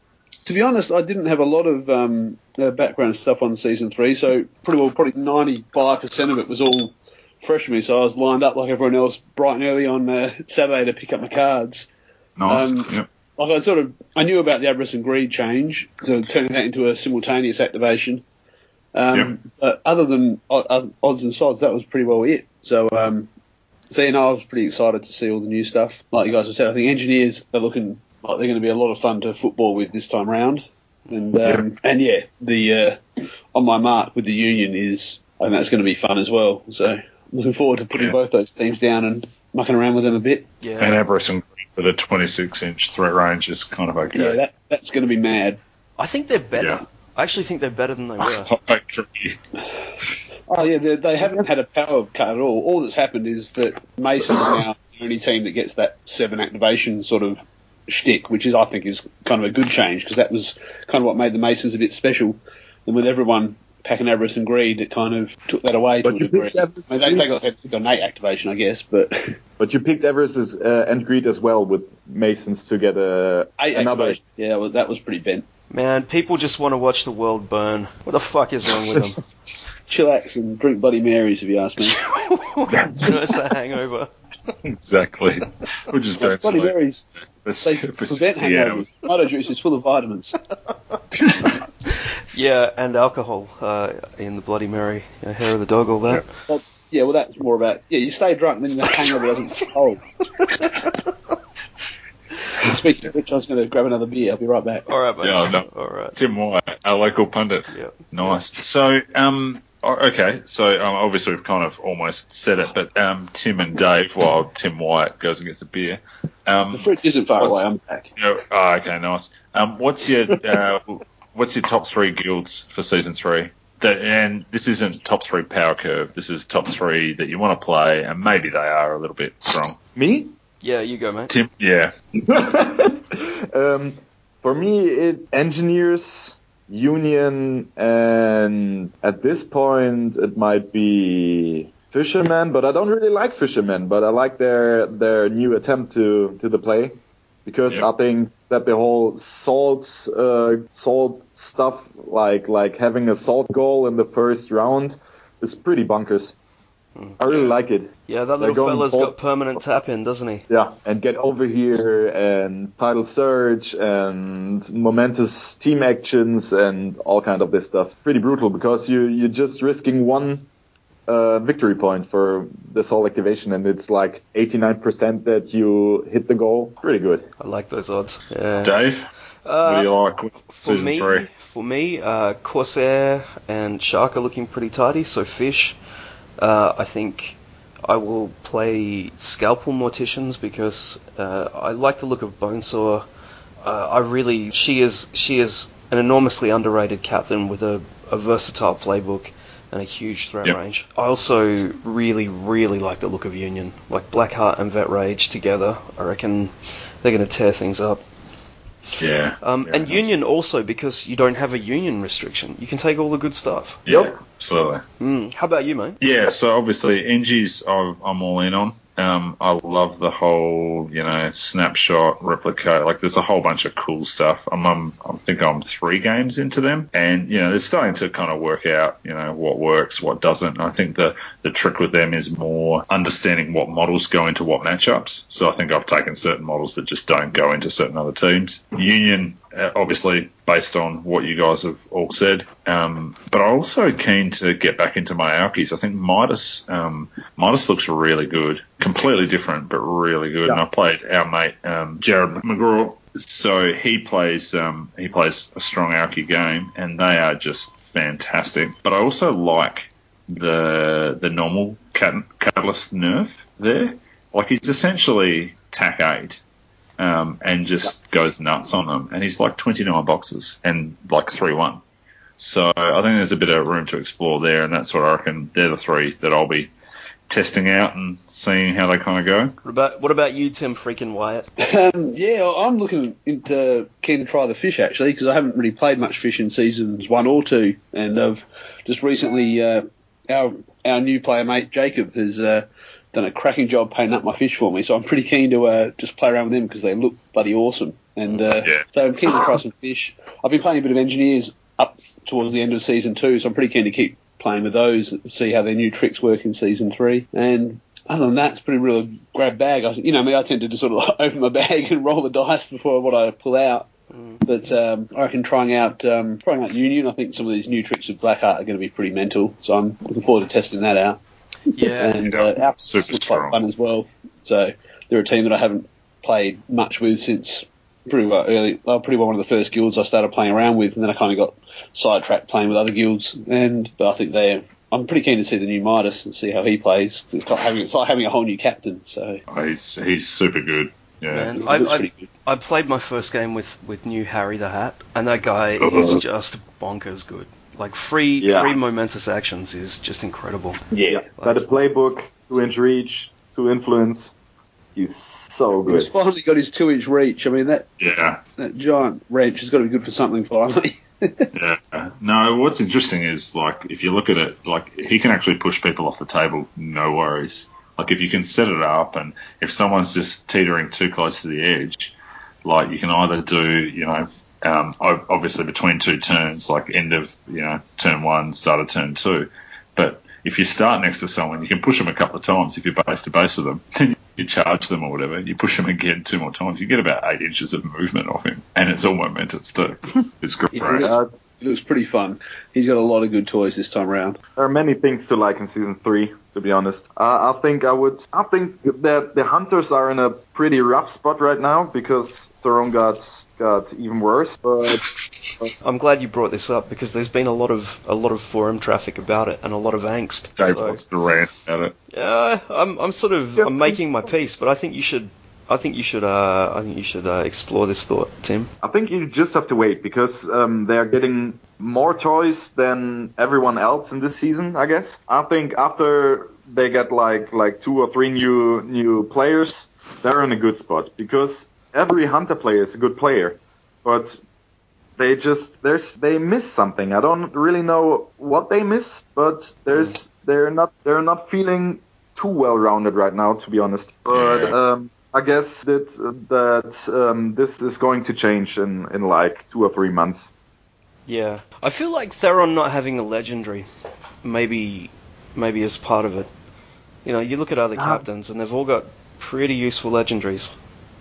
To be honest, I didn't have a lot of background stuff on season 3, so probably 95% of it was all fresh for me. So I was lined up like everyone else, bright and early on Saturday to pick up my cards. Nice. Yep. Like I knew about the Avarice and Greed change, so turning that into a simultaneous activation. But other than odds and sods, that was pretty well it. So, I was pretty excited to see all the new stuff. Like you guys have said, I think engineers are looking like they're going to be a lot of fun to football with this time round. And the on my mark with the Union I think that's going to be fun as well. So, looking forward to putting both those teams down and mucking around with them a bit. Yeah. And Avarice and Greed with a 26-inch threat range is kind of okay. Yeah, that's going to be mad. I think they're better. Yeah. I actually think they're better than they were. Oh yeah, they haven't had a power cut at all. All that's happened is that Mason's now the only team that gets that 7 activation sort of shtick, which I think is kind of a good change, because that was kind of what made the Masons a bit special. And with everyone packing Avarice and Greed, it kind of took that away to a degree. I mean, they got an 8 activation, I guess, but... But you picked Avarice and Greed as well with Masons to get another... Activation. Yeah, that was pretty bent. Man, people just want to watch the world burn. What the fuck is wrong with them? Chillax and drink Bloody Marys, if you ask me. It's a hangover. Exactly. We just don't Bloody sleep. Marys, they prevent hangovers. Tomato juice is full of vitamins. Yeah, and alcohol in the Bloody Mary, hair of the dog, all that. Well, that's more about... Yeah, you stay drunk and then the hangover doesn't hold. Speaking of which, I was going to grab another beer. I'll be right back. All right, mate. Yeah, no. All right. Tim White, our local pundit. Yep. Nice. So, okay. So, obviously we've kind of almost said it, but Tim and Dave, while Tim White goes and gets a beer. The fridge isn't far away. I'm back. Okay, nice. What's your top 3 guilds for season 3? And this isn't top 3 power curve. This is top 3 that you want to play, and maybe they are a little bit strong. Me? Yeah, you go, mate. Tim, yeah. For me, Engineers, Union, and at this point it might be Fishermen, but I don't really like Fishermen, but I like their new attempt to the play, because I think that the whole salt stuff, like having a salt goal in the first round, is pretty bonkers. I really like it. Yeah, that little fella's got permanent tap in, doesn't he? Yeah, and get over here and title surge and momentous team actions and all kind of this stuff. Pretty brutal, because you're just risking 1 victory point for this whole activation, and it's like 89% that you hit the goal. Pretty good. I like those odds. Yeah. Dave, what do you like with season 3? For me, Corsair and Shark are looking pretty tidy, so Fish. I think I will play Scalpel Morticians, because I like the look of Bonesaw. She is an enormously underrated captain with a versatile playbook and a huge threat range. I also really, really like the look of Union. Like Blackheart and Vet Rage together, I reckon they're going to tear things up. Yeah. And Union also, because you don't have a Union restriction. You can take all the good stuff. Yeah, absolutely. How about you, mate? Yeah, so obviously NG's I'm all in on. I love the whole, snapshot, replicate. Like, there's a whole bunch of cool stuff. I think I'm 3 games into them, and they're starting to kind of work out, what works, what doesn't. And I think the trick with them is more understanding what models go into what matchups. So I think I've taken certain models that just don't go into certain other teams. Union, obviously, based on what you guys have all said. But I'm also keen to get back into my Alkies. I think Midas looks really good. Completely different, but really good. Yeah. And I played our mate, Jared McGraw. So he plays a strong Alki game, and they are just fantastic. But I also like the normal Catalyst nerf there. Like, he's essentially TAC 8. And just goes nuts on them. And he's like 29 boxes and like 3-1. So I think there's a bit of room to explore there, and that's what I reckon they're the 3 that I'll be testing out and seeing how they kind of go. What about you, Tim freaking Wyatt? I'm looking keen to try the Fish, actually, because I haven't really played much Fish in seasons 1 or 2, and I've just recently our new player mate Jacob has done a cracking job painting up my Fish for me, so I'm pretty keen to just play around with them because they look bloody awesome. And so I'm keen to try some fish. I've been playing a bit of Engineers up towards the end of Season 2, so I'm pretty keen to keep playing with those, see how their new tricks work in Season 3. And other than that, it's pretty real grab bag. I tend to just sort of open my bag and roll the dice before what I pull out. But I reckon trying out Union, I think some of these new tricks of Blackheart are going to be pretty mental. So I'm looking forward to testing that out. Yeah. And Alps looks like fun as well. So they're a team that I haven't played much with since pretty well early. They were pretty well one of the first guilds I started playing around with, and then I kind of got sidetracked playing with other guilds. But I think I'm pretty keen to see the new Midas and see how he plays. It's like having a whole new captain. So he's super good. Yeah, man, I played my first game with new Harry the Hat, and that guy is just bonkers good. Like free momentous actions is just incredible. Yeah, but a playbook, 2-inch reach, 2 influence. He's so good. He's finally got his 2-inch reach. I mean that giant wrench has got to be good for something finally. Yeah. No, what's interesting is, like, if you look at it, like, he can actually push people off the table, no worries. Like, if you can set it up, and if someone's just teetering too close to the edge, like, you can either do, obviously between 2 turns, like end of, turn 1, start of turn 2. But if you start next to someone, you can push them a couple of times if you're base to base with them. Then you charge them or whatever. You push them again 2 more times. You get about 8 inches of movement off him, and it's all momentous too. It's great. It looks pretty fun. He's got a lot of good toys this time around. There are many things to like in Season 3, to be honest. I think that the Hunters are in a pretty rough spot right now because Theron got even worse. But I'm glad you brought this up because there's been a lot of forum traffic about it and a lot of angst. Dave wants to rant about it. Yeah, I'm making my peace, but I think you should explore this thought, Tim. I think you just have to wait because they're getting more toys than everyone else in this season, I guess. I think after they get like 2 or 3 new players, they're in a good spot because every Hunter player is a good player, but they miss something. I don't really know what they miss, but they're not feeling too well rounded right now, to be honest. But I guess that this is going to change in like 2 or 3 months. Yeah, I feel like Theron not having a legendary maybe is part of it. You look at other captains and they've all got pretty useful legendaries.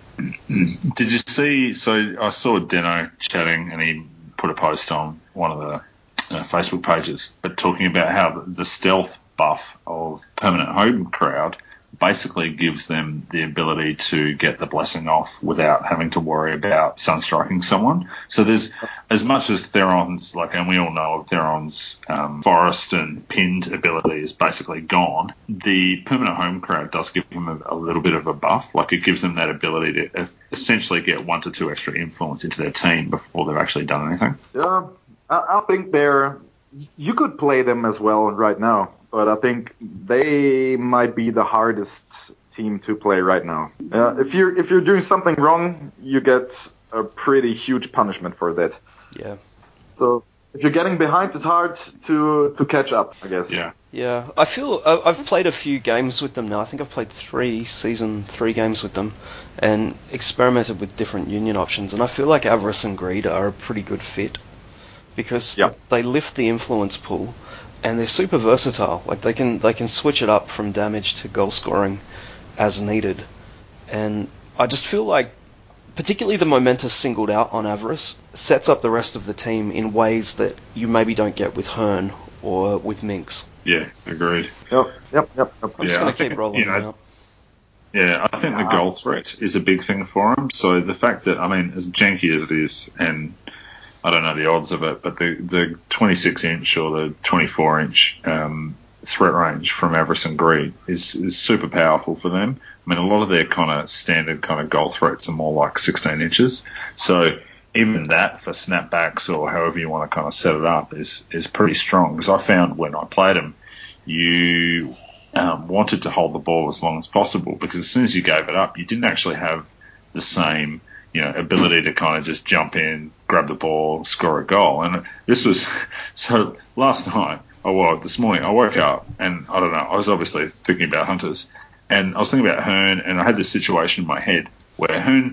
Did you see? So I saw Deno chatting, and he put a post on one of the Facebook pages, but talking about how the stealth buff of Permanent Home Crowd basically gives them the ability to get the blessing off without having to worry about sunstriking someone. So there's, as much as Theron's, and we all know Theron's forest and pinned ability is basically gone, the Permanent Home Crowd does give him a little bit of a buff. Like, it gives them that ability to essentially get 1 to 2 extra influence into their team before they've actually done anything. Yeah, I think you could play them as well right now. But I think they might be the hardest team to play right now. If you're doing something wrong, you get a pretty huge punishment for that. Yeah. So if you're getting behind, it's hard to catch up, I guess. Yeah. Yeah. I feel I've played a few games with them now. I think I've played Season 3 games with them and experimented with different union options. And I feel like Avarice and Greed are a pretty good fit because they lift the influence pool. And they're super versatile. Like they can switch it up from damage to goal scoring as needed. And I just feel like, particularly the Momentous singled out on Avarice, sets up the rest of the team in ways that you maybe don't get with Hearn or with Minx. Yeah, agreed. Yep. I'm just going to keep rolling them out. Yeah, I think the goal threat is a big thing for him. So the fact that, as janky as it is, and I don't know the odds of it, but the 26-inch or the 24-inch threat range from Avarice and Greed is super powerful for them. A lot of their kind of standard kind of goal threats are more like 16 inches. So even that for snapbacks or however you want to kind of set it up is pretty strong. Because I found when I played them, you wanted to hold the ball as long as possible because as soon as you gave it up, you didn't actually have the same ability to kind of just jump in, grab the ball, score a goal. And this was, so last night, this morning, I woke up and I don't know, I was obviously thinking about Hunters and I was thinking about Hearn and I had this situation in my head where Hearn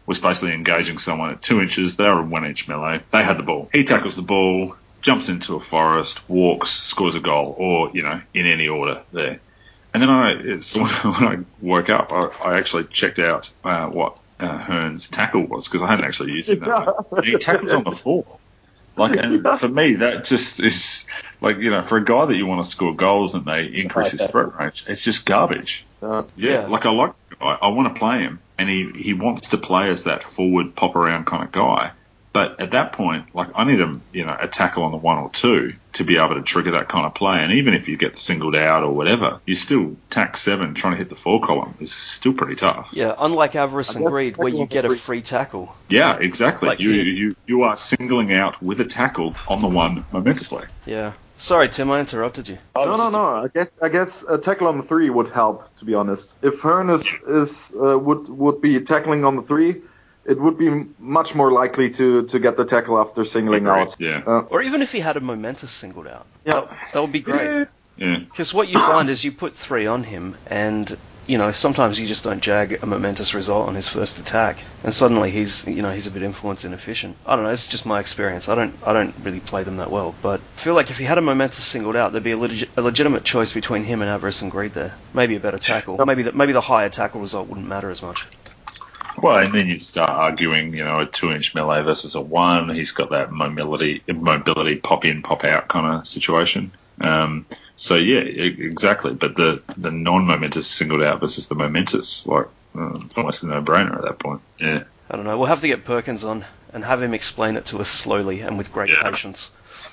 was basically engaging someone at 2 inches. They were a 1 inch melee. They had the ball. He tackles the ball, jumps into a forest, walks, scores a goal, or, in any order there. And then when I woke up, I actually checked out what Hearn's tackle was, because I hadn't actually used him that way. He tackles on the floor. And for me, that just is for a guy that you want to score goals and they increase his threat range, it's just garbage. Yeah. I like the guy. I want to play him, and he wants to play as that forward pop around kind of guy. But at that point, I need a tackle on the 1 or 2 to be able to trigger that kind of play. And even if you get singled out or whatever, you still tack 7 trying to hit the 4 column is still pretty tough. Yeah, unlike Avarice and Greed, where you get a free tackle. Yeah, exactly. You are singling out with a tackle on the 1 momentously. Yeah. Sorry, Tim, I interrupted you. No. I guess a tackle on the 3 would help, to be honest. If Hearn would be tackling on the 3, it would be much more likely to get the tackle after singling out. Yeah. Or even if he had a momentous singled out. Yeah. That would be great. Yeah. Because what you find is you put 3 on him, and sometimes you just don't jag a momentous result on his first attack, and suddenly he's a bit influence inefficient. I don't know. It's just my experience. I don't really play them that well, but I feel like if he had a momentous singled out, there'd be a legitimate choice between him and Avarice and Greed there. Maybe a better tackle. Maybe the higher tackle result wouldn't matter as much. Well, and then you'd start arguing, a 2 inch melee versus a 1. He's got that mobility pop in, pop out kind of situation. So yeah, exactly. But the non-momentous singled out versus the momentous, it's almost a no-brainer at that point. Yeah. I don't know. We'll have to get Perkins on and have him explain it to us slowly and with great patience.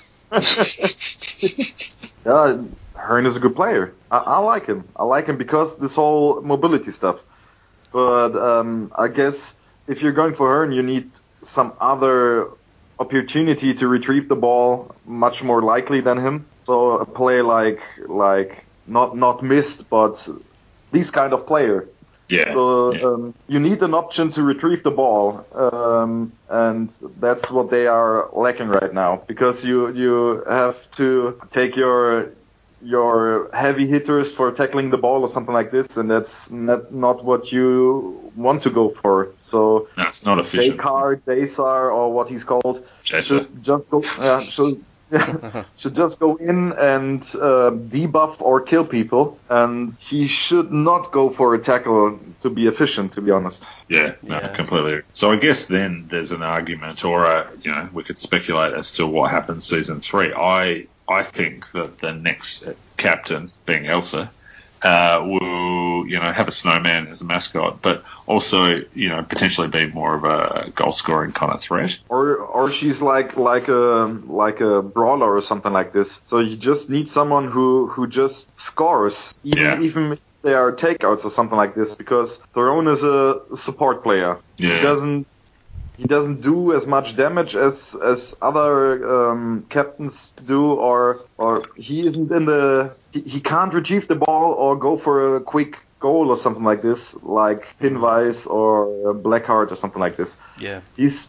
Yeah, Hearn is a good player. I like him. I like him because this whole mobility stuff. But I guess if you're going for Hearn, you need some other opportunity to retrieve the ball much more likely than him. So a play like not missed, but this kind of player. Yeah. So you need an option to retrieve the ball, and that's what they are lacking right now, because you have to take your heavy hitters for tackling the ball or something like this, and that's not what you want to go for. So that's not efficient. Daysar, or what he's called, should just go in and debuff or kill people, and he should not go for a tackle to be efficient, to be honest. Yeah, completely. So I guess then there's an argument, or we could speculate as to what happens season 3. I think that the next captain, being Elsa, will, have a snowman as a mascot, but also, potentially be more of a goal-scoring kind of threat. Or she's like a brawler or something like this. So you just need someone who just scores, even if they are takeouts or something like this, because Theron is a support player. Yeah. He doesn't do as much damage as other captains do, or he isn't he can't retrieve the ball or go for a quick goal or something like this, like Pinwise or Blackheart or something like this. Yeah. He's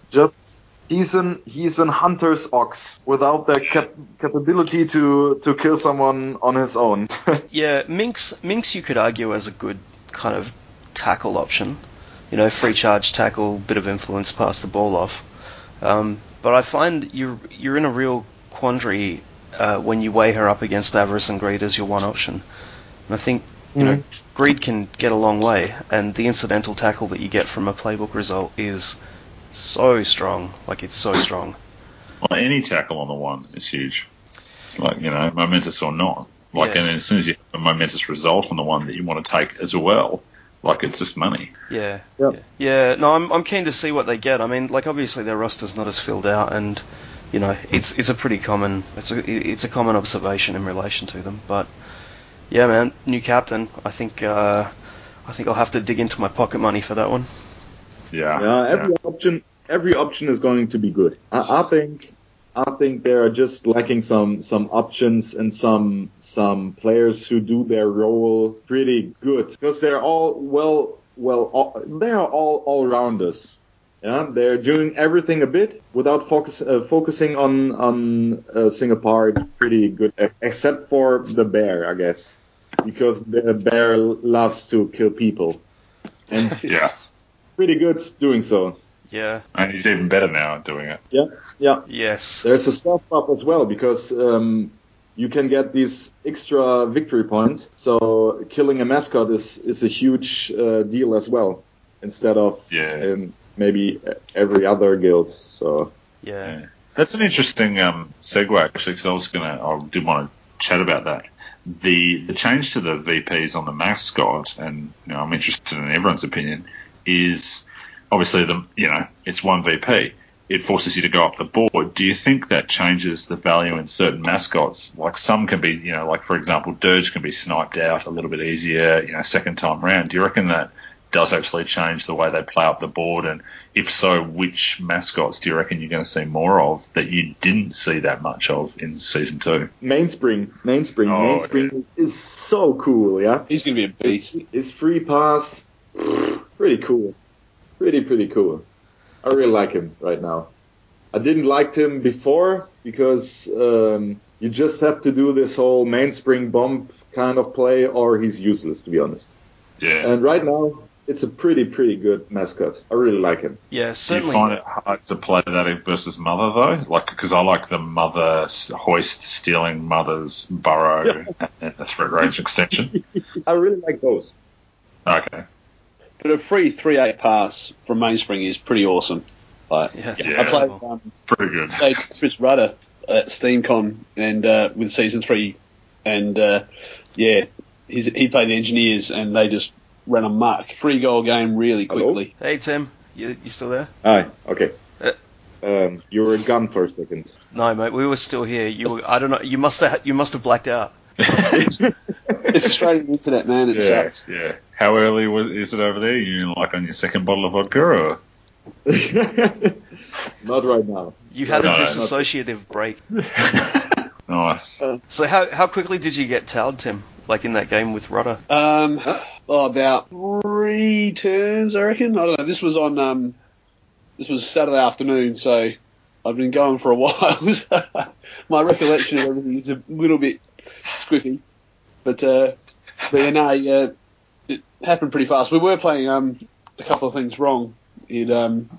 an hunter's ox without the capability to kill someone on his own. Yeah, Minx you could argue as a good kind of tackle option. Free charge tackle, bit of influence, pass the ball off. But I find you're in a real quandary when you weigh her up against Avarice and Greed as your one option. And I think Greed can get a long way, and the incidental tackle that you get from a playbook result is so strong. It's so strong. Well, any tackle on the 1 is huge. Momentous or not. And as soon as you have a momentous result on the 1 that you want to take as well, it's just money. Yeah. Yep. Yeah. No, I'm keen to see what they get. I mean, obviously their roster's not as filled out, and it's a pretty common it's a common observation in relation to them. But yeah, man, new captain. I think I'll have to dig into my pocket money for that one. Yeah. Every option is going to be good. I think they are just lacking some options and some players who do their role pretty good, because they're all they are all rounders. Yeah, they're doing everything a bit without focusing on a single part pretty good, except for the bear, I guess, because the bear loves to kill people. And pretty good doing so. Yeah. And he's even better now at doing it. Yeah. Yes. There's a step up as well because you can get these extra victory points. So killing a mascot is a huge deal as well, instead of maybe every other guild. So Yeah. That's an interesting segue actually, because I did want to chat about that. The change to the VPs on the mascot, and I'm interested in everyone's opinion, is obviously it's one VP. It forces you to go up the board. Do you think that changes the value in certain mascots? Like some can be, like for example, Dirge can be sniped out a little bit easier, second time round. Do you reckon that does actually change the way they play up the board? And if so, which mascots do you reckon you're going to see more of that you didn't see that much of in Season 2? Mainspring is so cool, yeah? He's going to be a beast. His free pass, pretty cool. Pretty cool. I really like him right now. I didn't like him before because you just have to do this whole mainspring bomb kind of play or he's useless, to be honest. Yeah. And right now, it's a pretty good mascot. I really like him. Yeah, certainly. Do you find it hard to play that versus Mother, though? Because I like the Mother hoist stealing Mother's burrow and the threat range extension. I really like those. Okay. But a free 3-8 pass from Mainspring is pretty awesome. Like, Yeah, I played pretty good. played Chris Rudder at SteamCon and with Season 3, and he played the Engineers and they just ran amok. 3-goal game really quickly. Hello? Hey Tim, you still there? Hi, okay. You were gone for a second. No, mate, we were still here. I don't know. You must have blacked out. It's Australian internet, man. It sucks. Yeah. How early is it over there? You on your second bottle of vodka, or? Not right now. You had a disassociative break. Nice. So how quickly did you get towed, Tim? Like in that game with Rudder? About 3 turns, I reckon. I don't know. This was on. This was Saturday afternoon, so I've been going for a while. My recollection of everything is a little bit squiffy, but it happened pretty fast. We were playing a couple of things wrong. We'd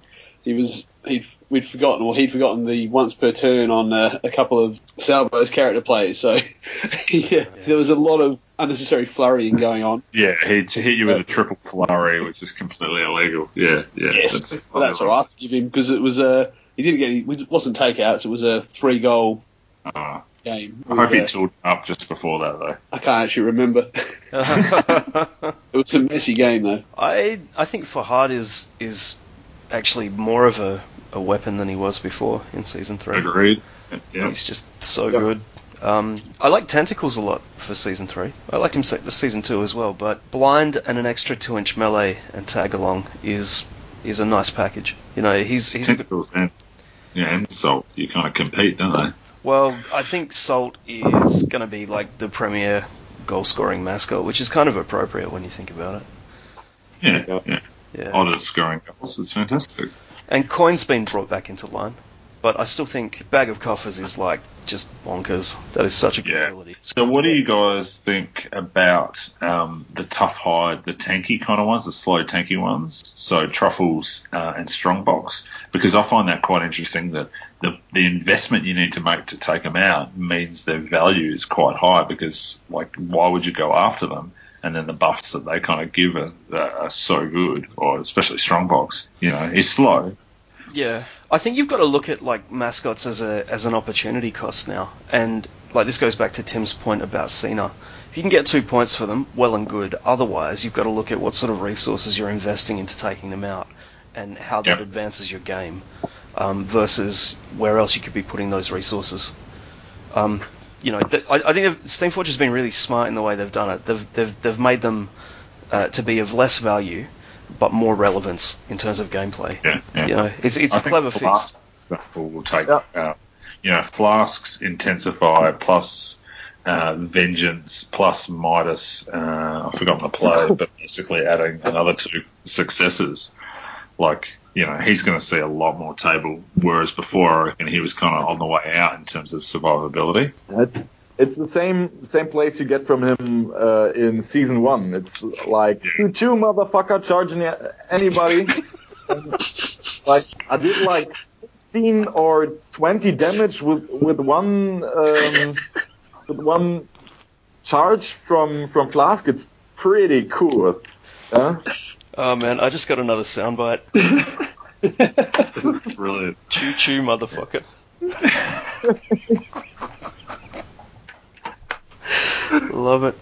forgotten the once per turn on a couple of Salvo's character plays, so there was a lot of unnecessary flurrying going on. Yeah, he hit you with a triple flurry, which is completely illegal. Yeah. Yes, that's all right. I forgive him because it was he didn't get it wasn't takeouts. It was a 3-goal game. I hope he tooled up just before that, though. I can't actually remember. It was a messy game, though. I think Fahad is actually more of a weapon than he was before in Season 3. Agreed. Yeah. He's just so good. I like Tentacles a lot for Season 3. I liked him for Season 2 as well, but Blind and an extra 2-inch melee and tag along is a nice package. He's Tentacles and Salt, you kind of compete, don't they? Well, I think Salt is going to be like the premier goal-scoring mascot, which is kind of appropriate when you think about it. Yeah. Otters scoring goals, it's fantastic. And Coin's been brought back into line, but I still think Bag of Coffers is like just bonkers. That is such a good ability. So what do you guys think about the tough hide, the tanky kind of ones, the slow tanky ones? So Truffles and Strongbox, because I find that quite interesting that the investment you need to make to take them out means their value is quite high, because like why would you go after them? And then the buffs that they kind of give are so good, or especially Strongbox, is slow. Yeah, I think you've got to look at like mascots as an opportunity cost now, and like this goes back to Tim's point about Cena. If you can get 2 points for them, well and good. Otherwise, you've got to look at what sort of resources you're investing into taking them out, and how that advances your game, versus where else you could be putting those resources. I think Steamforge has been really smart in the way they've done it. They've made them to be of less value, but more relevance in terms of gameplay. Yeah. It's a clever fix. Will take, Flasks Intensify plus Vengeance plus Midas. I've forgotten the play, but basically adding another 2 successes. Like, he's going to see a lot more table, whereas before I reckon he was kind of on the way out in terms of survivability. It's the same place you get from him in season 1. It's like, choo-choo, motherfucker, charging anybody. Like, I did like 15 or 20 damage with one charge from Flask. It's pretty cool. Yeah? Oh man, I just got another soundbite. Brilliant. Choo choo, motherfucker. Love it.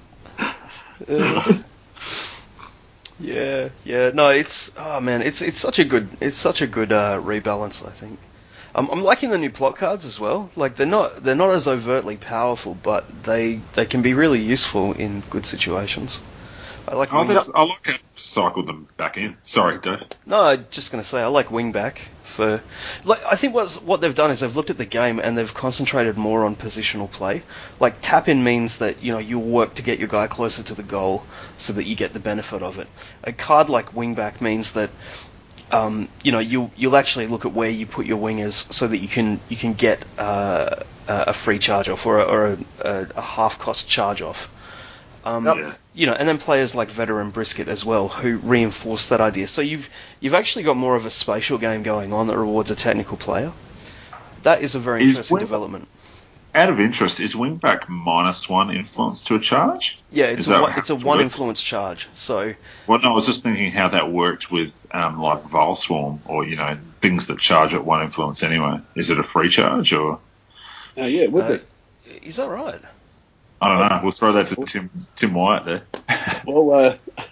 Yeah. No, it's such a good rebalance. I think. I'm liking the new plot cards as well. Like they're not as overtly powerful, but they can be really useful in good situations. I like. I like how you cycled them back in. Sorry, Dave. No, I'm just going to say I like wingback for. Like I think what they've done is they've looked at the game and they've concentrated more on positional play. Like tap in means that you'll work to get your guy closer to the goal so that you get the benefit of it. A card like wingback means that you'll actually look at where you put your wingers so that you can get a free charge off or a half cost charge off. And then players like Veteran Brisket as well, who reinforce that idea. So you've actually got more of a spatial game going on that rewards a technical player. That is a very interesting development. Out of interest, is wingback -1 influence to a charge? Yeah, it's a 1 influence charge. So. Well, no, I was just thinking how that worked with like Volswarm or things that charge at 1 influence anyway. Is it a free charge or? Oh yeah, it would be. Is that right? I don't know. We'll throw that to Tim Wyatt there. Well,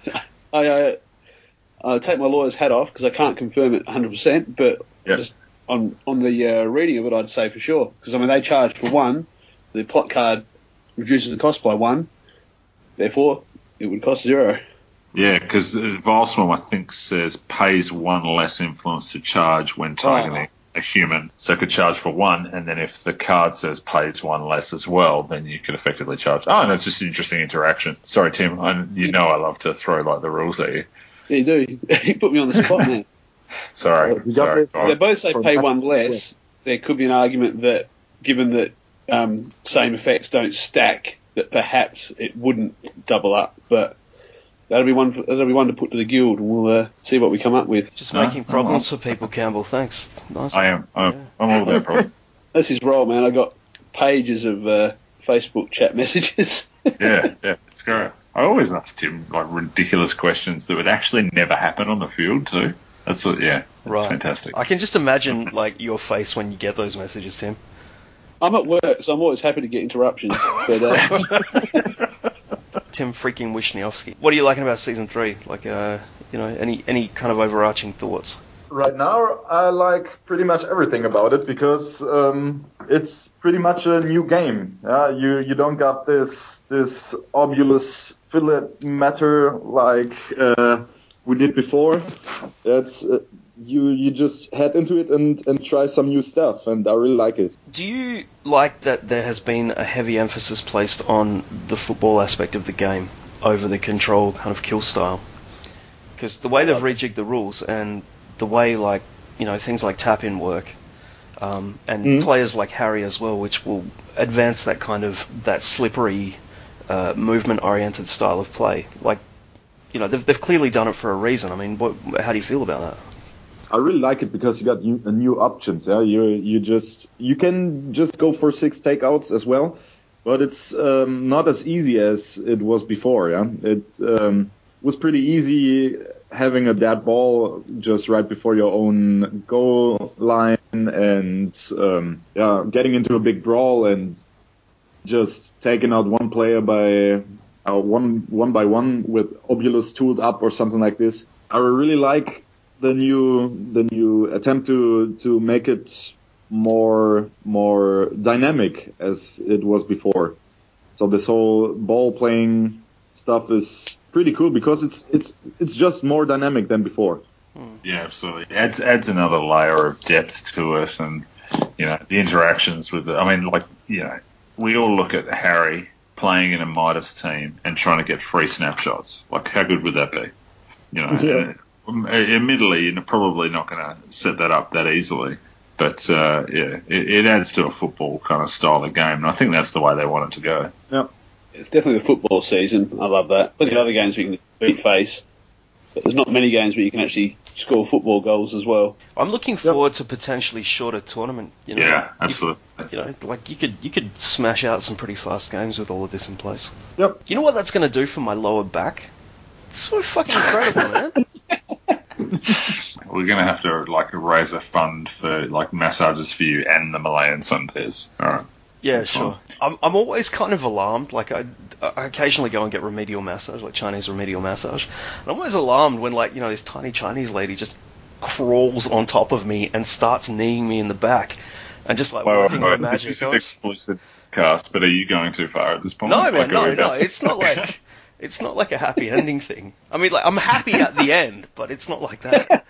I take my lawyer's hat off because I can't confirm it 100%, but just on the reading of it, I'd say for sure. Because, they charge for 1, the plot card reduces the cost by 1, therefore it would cost 0. Yeah, because Volswarm, I think, says pays 1 less influence to charge when targeting a human. So it could charge for 1, and then if the card says pays 1 less as well, then you could effectively charge. Oh, and it's just an interesting interaction. Sorry, Tim. I love to throw the rules at you. Yeah, you do. You put me on the spot, man. Sorry. They both say pay 1 less. There could be an argument that, given that same effects don't stack, that perhaps it wouldn't double up. But that'll be one to put to the guild, and we'll see what we come up with. Just making problems for people, Campbell. Thanks. Nice. I am. I'm all about problems. That's his role, man. I got pages of Facebook chat messages. Yeah, it's great. I always ask Tim ridiculous questions that would actually never happen on the field too. That's fantastic. I can just imagine your face when you get those messages, Tim. I'm at work, so I'm always happy to get interruptions. But, Tim freaking Wisniewski. What are you liking about season 3? Any kind of overarching thoughts? Right now, I like pretty much everything about it because it's pretty much a new game. You don't got this obvious filler matter like we did before. It's you just head into it and try some new stuff, and I really like it. Do you like that there has been a heavy emphasis placed on the football aspect of the game over the control kind of kill style? Because the way they've rejigged the rules and the way things like tap-in work, and players like Harry as well, which will advance that slippery, movement-oriented style of play. They've clearly done it for a reason. How do you feel about that? I really like it because you got new options. Yeah, you can just go for 6 takeouts as well, but it's not as easy as it was before. Yeah, it was pretty easy having a dead ball just right before your own goal line and getting into a big brawl and just taking out one player by one by one with Obulus tooled up or something like this. I really like the new attempt to make it more dynamic as it was before. So this whole ball playing stuff is pretty cool because it's just more dynamic than before. Yeah, absolutely. Adds another layer of depth to it, and the interactions with it. We all look at Harry playing in a Midas team and trying to get free snapshots. How good would that be? Admittedly, you're probably not going to set that up that easily. But it adds to a football kind of style of game, and I think that's the way they want it to go. Yeah. It's definitely the football season. I love that. Plenty of other games we can beat face, but there's not many games where you can actually score football goals as well. I'm looking forward to potentially shorter tournament. You know, Yeah, absolutely. You know, like you could smash out some pretty fast games with all of this in place. Yep. You know what that's going to do for my lower back? It's so fucking incredible, man. We're going to have to raise a fund for massages for you and the Malayan Sundays. All right. Yeah, That's sure. I'm always kind of alarmed. Like I occasionally go and get remedial massage, like Chinese remedial massage, and I'm always alarmed when this tiny Chinese lady just crawls on top of me and starts kneeing me in the back, and just working her magic. This is an explicit cast, but are you going too far at this point? No, man, no. It's not like it's not like a happy ending thing. I mean, I'm happy at the end, but it's not like that.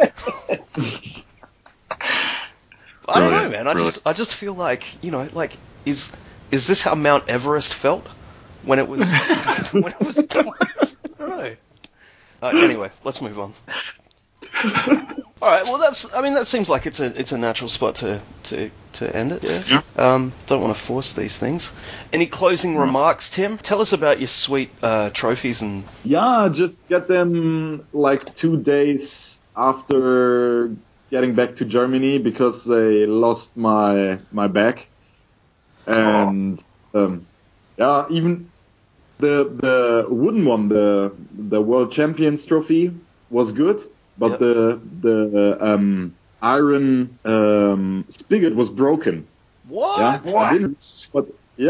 I don't know, man. I just feel like is this how Mount Everest felt when it was when it was? No. Anyway, let's move on. All right. Well, that seems like it's a natural spot to end it. Yeah. Don't want to force these things. Any closing remarks, Tim? Tell us about your sweet trophies and. Yeah, just get them 2 days after getting back to Germany because they lost my back, and even the wooden one, the World Champions trophy was good, but the iron spigot was broken. What? Yeah, What?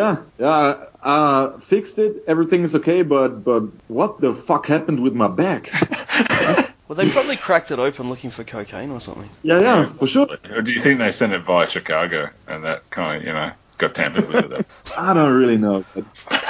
Fixed it. Everything is okay, but what the fuck happened with my back? Well, they probably cracked it open looking for cocaine or something. Yeah, for sure. Or do you think they sent it via Chicago and that kind of, got tampered with it? I don't really know. But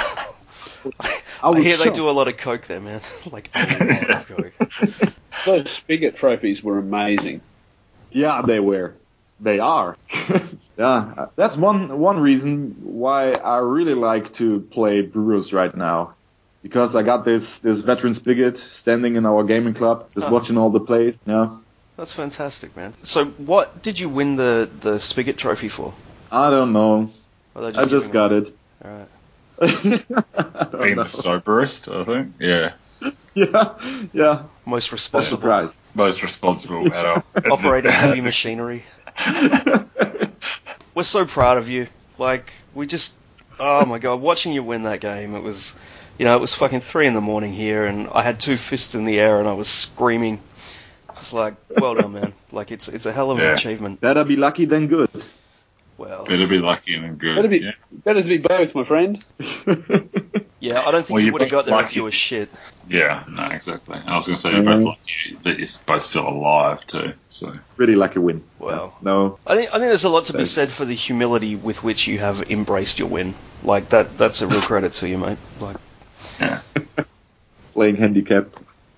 I hear they do a lot of coke there, man. Like a lot of coke. Those spigot trophies were amazing. Yeah, they were. They are. Yeah, that's one reason why I really like to play Brewers right now. Because I got this veteran spigot standing in our gaming club, just watching all the plays. Yeah. That's fantastic, man. So what did you win the spigot trophy for? I don't know. I just got it. All right. Being the soberest, I think. Yeah. Yeah. Most responsible. Surprise. Most responsible adult. Operating heavy machinery. We're so proud of you. We just, oh my god, watching you win that game, it was, it was fucking 3 a.m. here, and I had 2 fists in the air, and I was screaming. Just well done, man. It's a hell of an achievement. Better be lucky than good. Well, better be lucky than good. Better to be both, my friend. Yeah, I don't think you would have got there if you were shit. Yeah, no, exactly. I was going to say you're both lucky that you're both still alive too. So really lucky win. Well, no. I think there's a lot to be said for the humility with which you have embraced your win. That's a real credit to you, mate. Yeah. Playing handicap.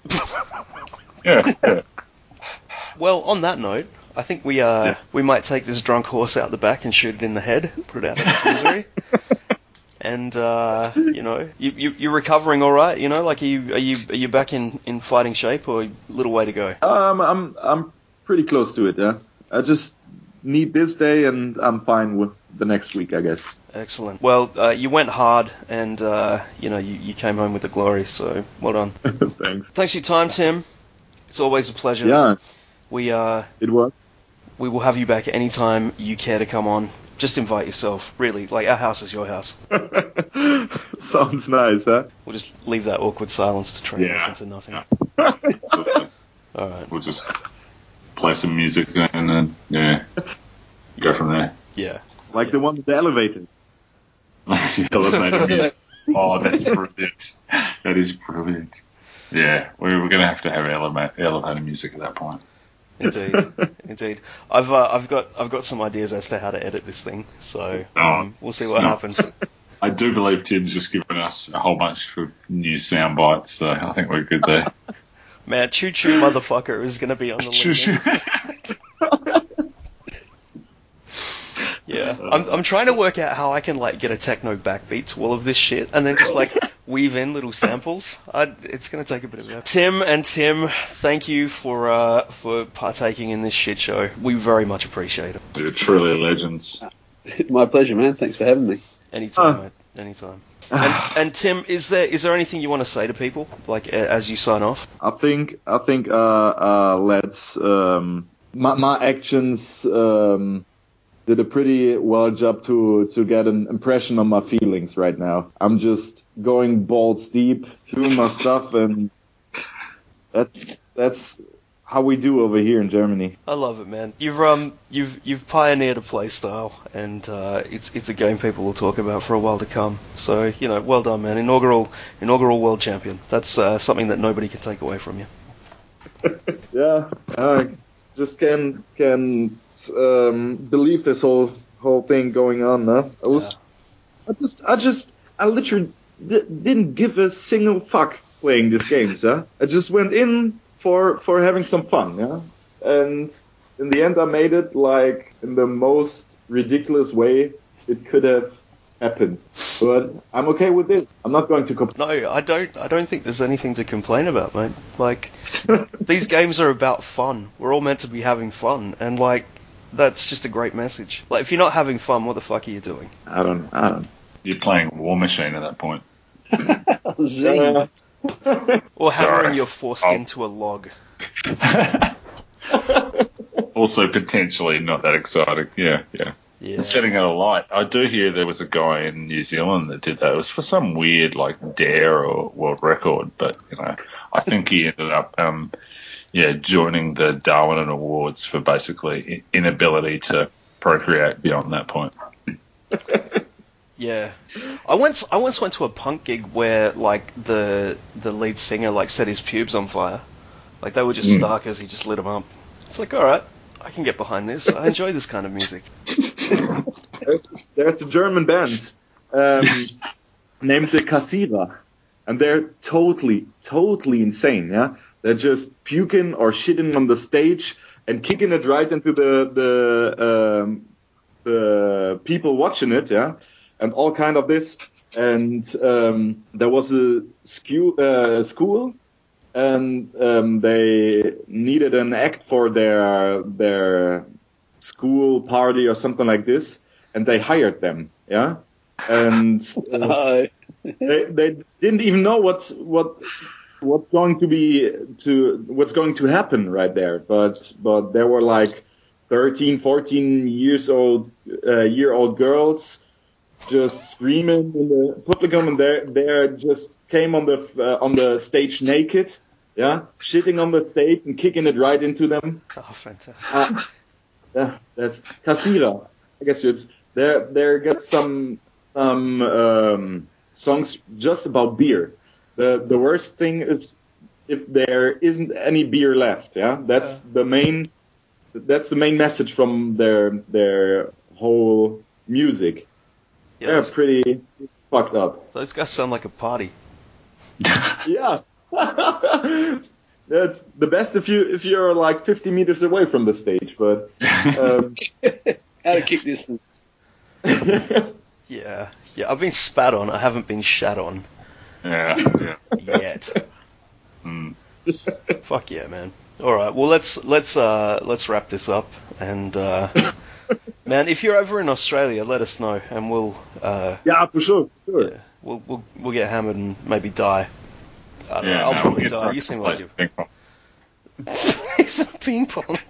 Yeah. Well, on that note, I think we might take this drunk horse out the back and shoot it in the head, put it out of its misery. And you're recovering all right. Are you back in fighting shape, or a little way to go? I'm pretty close to it. Yeah, I just need this day, and I'm fine with the next week, I guess. Excellent. Well, you went hard, and you came home with the glory. So well done. Thanks. Thanks for your time, Tim. It's always a pleasure. Yeah. It was. We will have you back anytime you care to come on. Just invite yourself. Really, our house is your house. Sounds nice, huh? We'll just leave that awkward silence to train off into nothing. Yeah. All right. We'll just play some music and then go from there. Yeah. The one with the elevator. The elevator music. Oh, that's brilliant. That is brilliant. Yeah, we're going to have elevator music at that point. Indeed. I've got some ideas as to how to edit this thing, so we'll see what happens. I do believe Tim's just given us a whole bunch of new sound bites, so I think we're good there. Man, Choo Choo Motherfucker is going to be on the list. Yeah, I'm trying to work out how I can get a techno backbeat to all of this shit, and then just weave in little samples. It's going to take a bit of effort. Tim, thank you for partaking in this shit show. We very much appreciate it. You're truly legends. My pleasure, man. Thanks for having me. Anytime, mate. Anytime. And Tim, is there anything you want to say to people, like as you sign off? I think let's my actions did a pretty well job to get an impression on my feelings right now. I'm just going balls deep through my stuff, and that's how we do over here in Germany. I love it, man. You've pioneered a play style, and it's a game people will talk about for a while to come. So well done, man. Inaugural world champion. That's something that nobody can take away from you. Yeah, I just can believe this whole thing going on. Huh? I literally didn't give a single fuck playing these games. Huh? I just went in for having some fun, yeah. And in the end, I made it like in the most ridiculous way it could have happened. But I'm okay with this. I'm not going to complain. No, I don't think there's anything to complain about, mate. Like, these games are about fun. We're all meant to be having fun, and like, that's just a great message. Like, if you're not having fun, what the fuck are you doing? I don't. You're playing War Machine at that point. Zing. Or hammering Sorry. your foreskin to a log. Also potentially not that exciting. Yeah. Yeah. Setting it alight. I do hear there was a guy in New Zealand that did that. It was for some weird like dare or world record, but I think he ended up joining the Darwin Awards for basically inability to procreate beyond that point. Yeah, I once went to a punk gig where like the lead singer like set his pubes on fire. Like they were just starkers, he just lit them up. It's like, all right, I can get behind this. I enjoy this kind of music. There's a German band named the Kassierer, and they're totally insane. Yeah, they're just puking or shitting on the stage and kicking it right into the people watching it. Yeah. And all kind of this, and there was a school, and they needed an act for their school party or something like this, and they hired them, yeah, and they didn't even know what's going to happen right there, but there were like 13, 14 year old girls just screaming in the publicum, and they just came on the stage naked, yeah, shitting on the stage and kicking it right into them. Oh, fantastic! Yeah, that's Kassierer. I guess it's there. Got some songs just about beer. The worst thing is if there isn't any beer left. Yeah, that's the main message from their whole music. Yeah, They're pretty fucked up. those guys sound like a party. Yeah. That's the best if you're like 50 meters away from the stage, but Out of kick distance. Yeah, I've been spat on. I haven't been shat on Yeah. yet. Fuck yeah, man. All right, well let's wrap this up, and man, if you're ever in Australia, let us know, and we'll yeah, for sure. yeah, we'll get hammered and maybe die. I don't know. I'll probably die. You seem like you. Play some ping pong.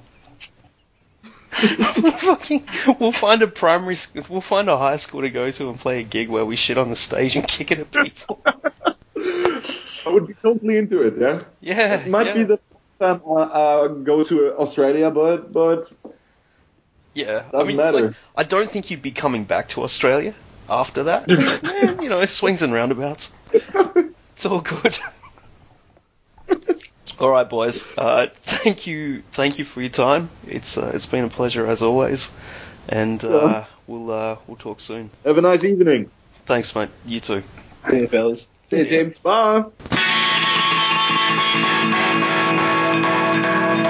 We'll find a primary school. We'll find a high school to go to and play a gig where we shit on the stage and kick it at people. I would be totally into it. Yeah. Yeah. It might be the first time I go to Australia, but yeah. doesn't matter. Like, I don't think you'd be coming back to Australia after that. Yeah, swings and roundabouts. It's all good. All right, boys. Thank you for your time. It's been a pleasure as always, and we'll talk soon. Have a nice evening. Thanks, mate. You too. See you, fellas. See you, Tim. Bye.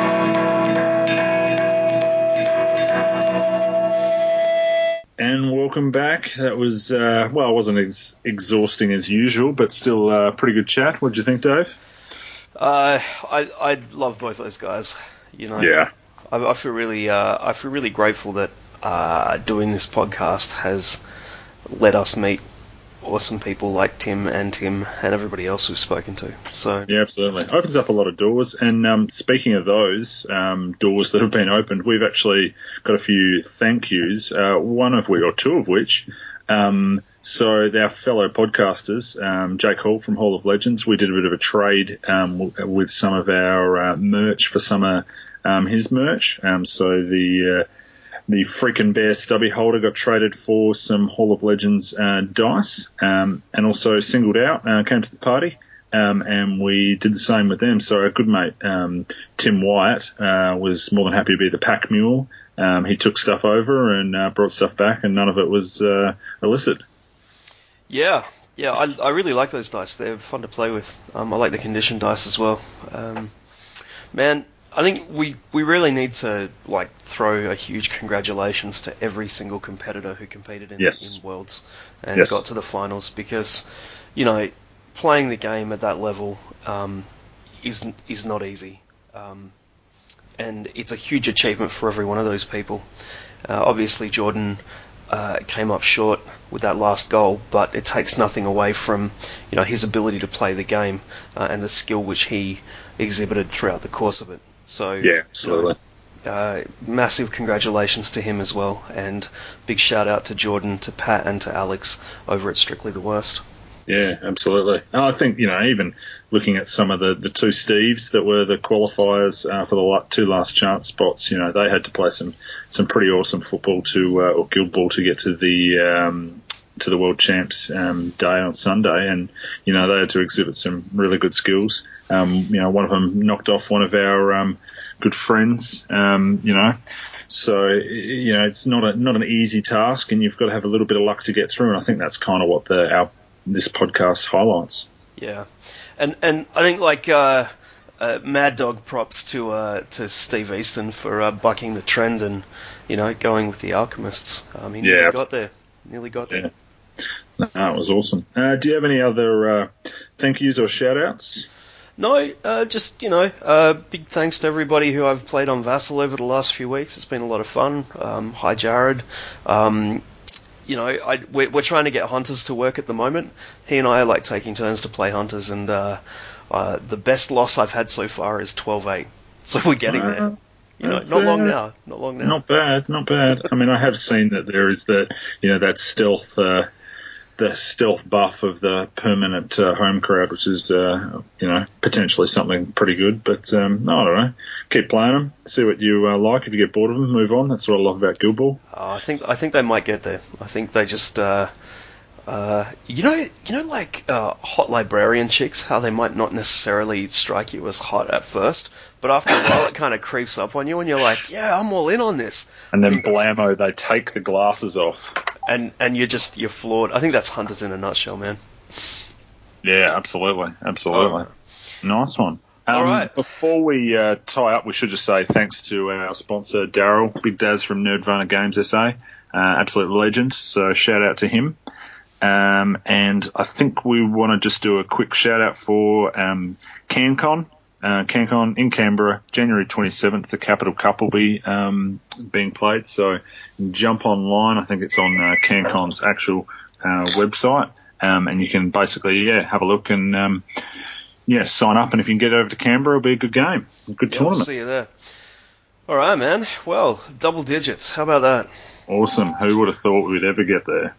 And welcome welcome back. That was, it wasn't as exhausting as usual, but still a pretty good chat. What did you think, Dave? I love both those guys. Yeah. I feel really grateful that doing this podcast has let us meet awesome people like Tim and everybody else we've spoken to. So yeah, absolutely, opens up a lot of doors. And speaking of those doors that have been opened, we've actually got a few thank yous. One of which, or two of which. So our fellow podcasters, Jake Hall from Hall of Legends, we did a bit of a trade with some of our merch for some of his merch. So the freaking bear stubby holder got traded for some Hall of Legends dice, and also singled out, came to the party, and we did the same with them. So our good mate Tim Wyatt was more than happy to be the pack mule. He took stuff over and brought stuff back, and none of it was illicit. Yeah, I really like those dice. They're fun to play with. I like the condition dice as well. Man, I think we really need to throw a huge congratulations to every single competitor who competed in Worlds and got to the finals, because playing the game at that level is not easy, and it's a huge achievement for every one of those people. Obviously, Jordan came up short with that last goal, but it takes nothing away from his ability to play the game and the skill which he exhibited throughout the course of it. So yeah, absolutely. Massive congratulations to him as well, and big shout out to Jordan, to Pat, and to Alex over at Strictly the Worst. Yeah, absolutely. And I think, even looking at some of the two Steves that were the qualifiers for the two last chance spots, they had to play some pretty awesome football or Guild Ball to get to the World Champs day on Sunday, and they had to exhibit some really good skills. One of them knocked off one of our good friends. So it's not an easy task, and you've got to have a little bit of luck to get through. And I think that's kind of what this podcast highlights. Yeah, and I think Mad Dog props to Steve Easton for bucking the trend and going with the Alchemists. He nearly got there. Yeah. No, it was awesome. Do you have any other thank yous or shout outs? No, just, big thanks to everybody who I've played on Vassal over the last few weeks. It's been a lot of fun. Hi, Jared. We're trying to get Hunters to work at the moment. He and I are taking turns to play Hunters, and the best loss I've had so far is 12-8. So we're getting there. Not long now. Not bad. I mean, I have seen that there is that stealth, the stealth buff of the permanent home crowd, which is, potentially something pretty good. But, I don't know. Keep playing them. See what you like. If you get bored of them, move on. That's what I love about Guild Ball. I think they might get there. I think they just, hot librarian chicks, how they might not necessarily strike you as hot at first, but after a while it kind of creeps up on you, and you're like, yeah, I'm all in on this. And then blammo, they take the glasses off. And you're floored. I think that's Hunters in a nutshell, man. Yeah, absolutely. Oh. Nice one. All right. Before we tie up, we should just say thanks to our sponsor, Daryl, Big Daz from Nerdvana Games SA, absolute legend. So shout out to him. And I think we want to just do a quick shout out for CanCon. CanCon in Canberra, January 27th. The Capital Cup will be being played. So jump online. I think it's on CanCon's actual website, and you can basically have a look and sign up. And if you can get over to Canberra, it'll be a good game, a good tournament. We'll see you there. All right, man. Well, double digits. How about that? Awesome. Who would have thought we'd ever get there?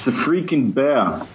It's a freaking bear.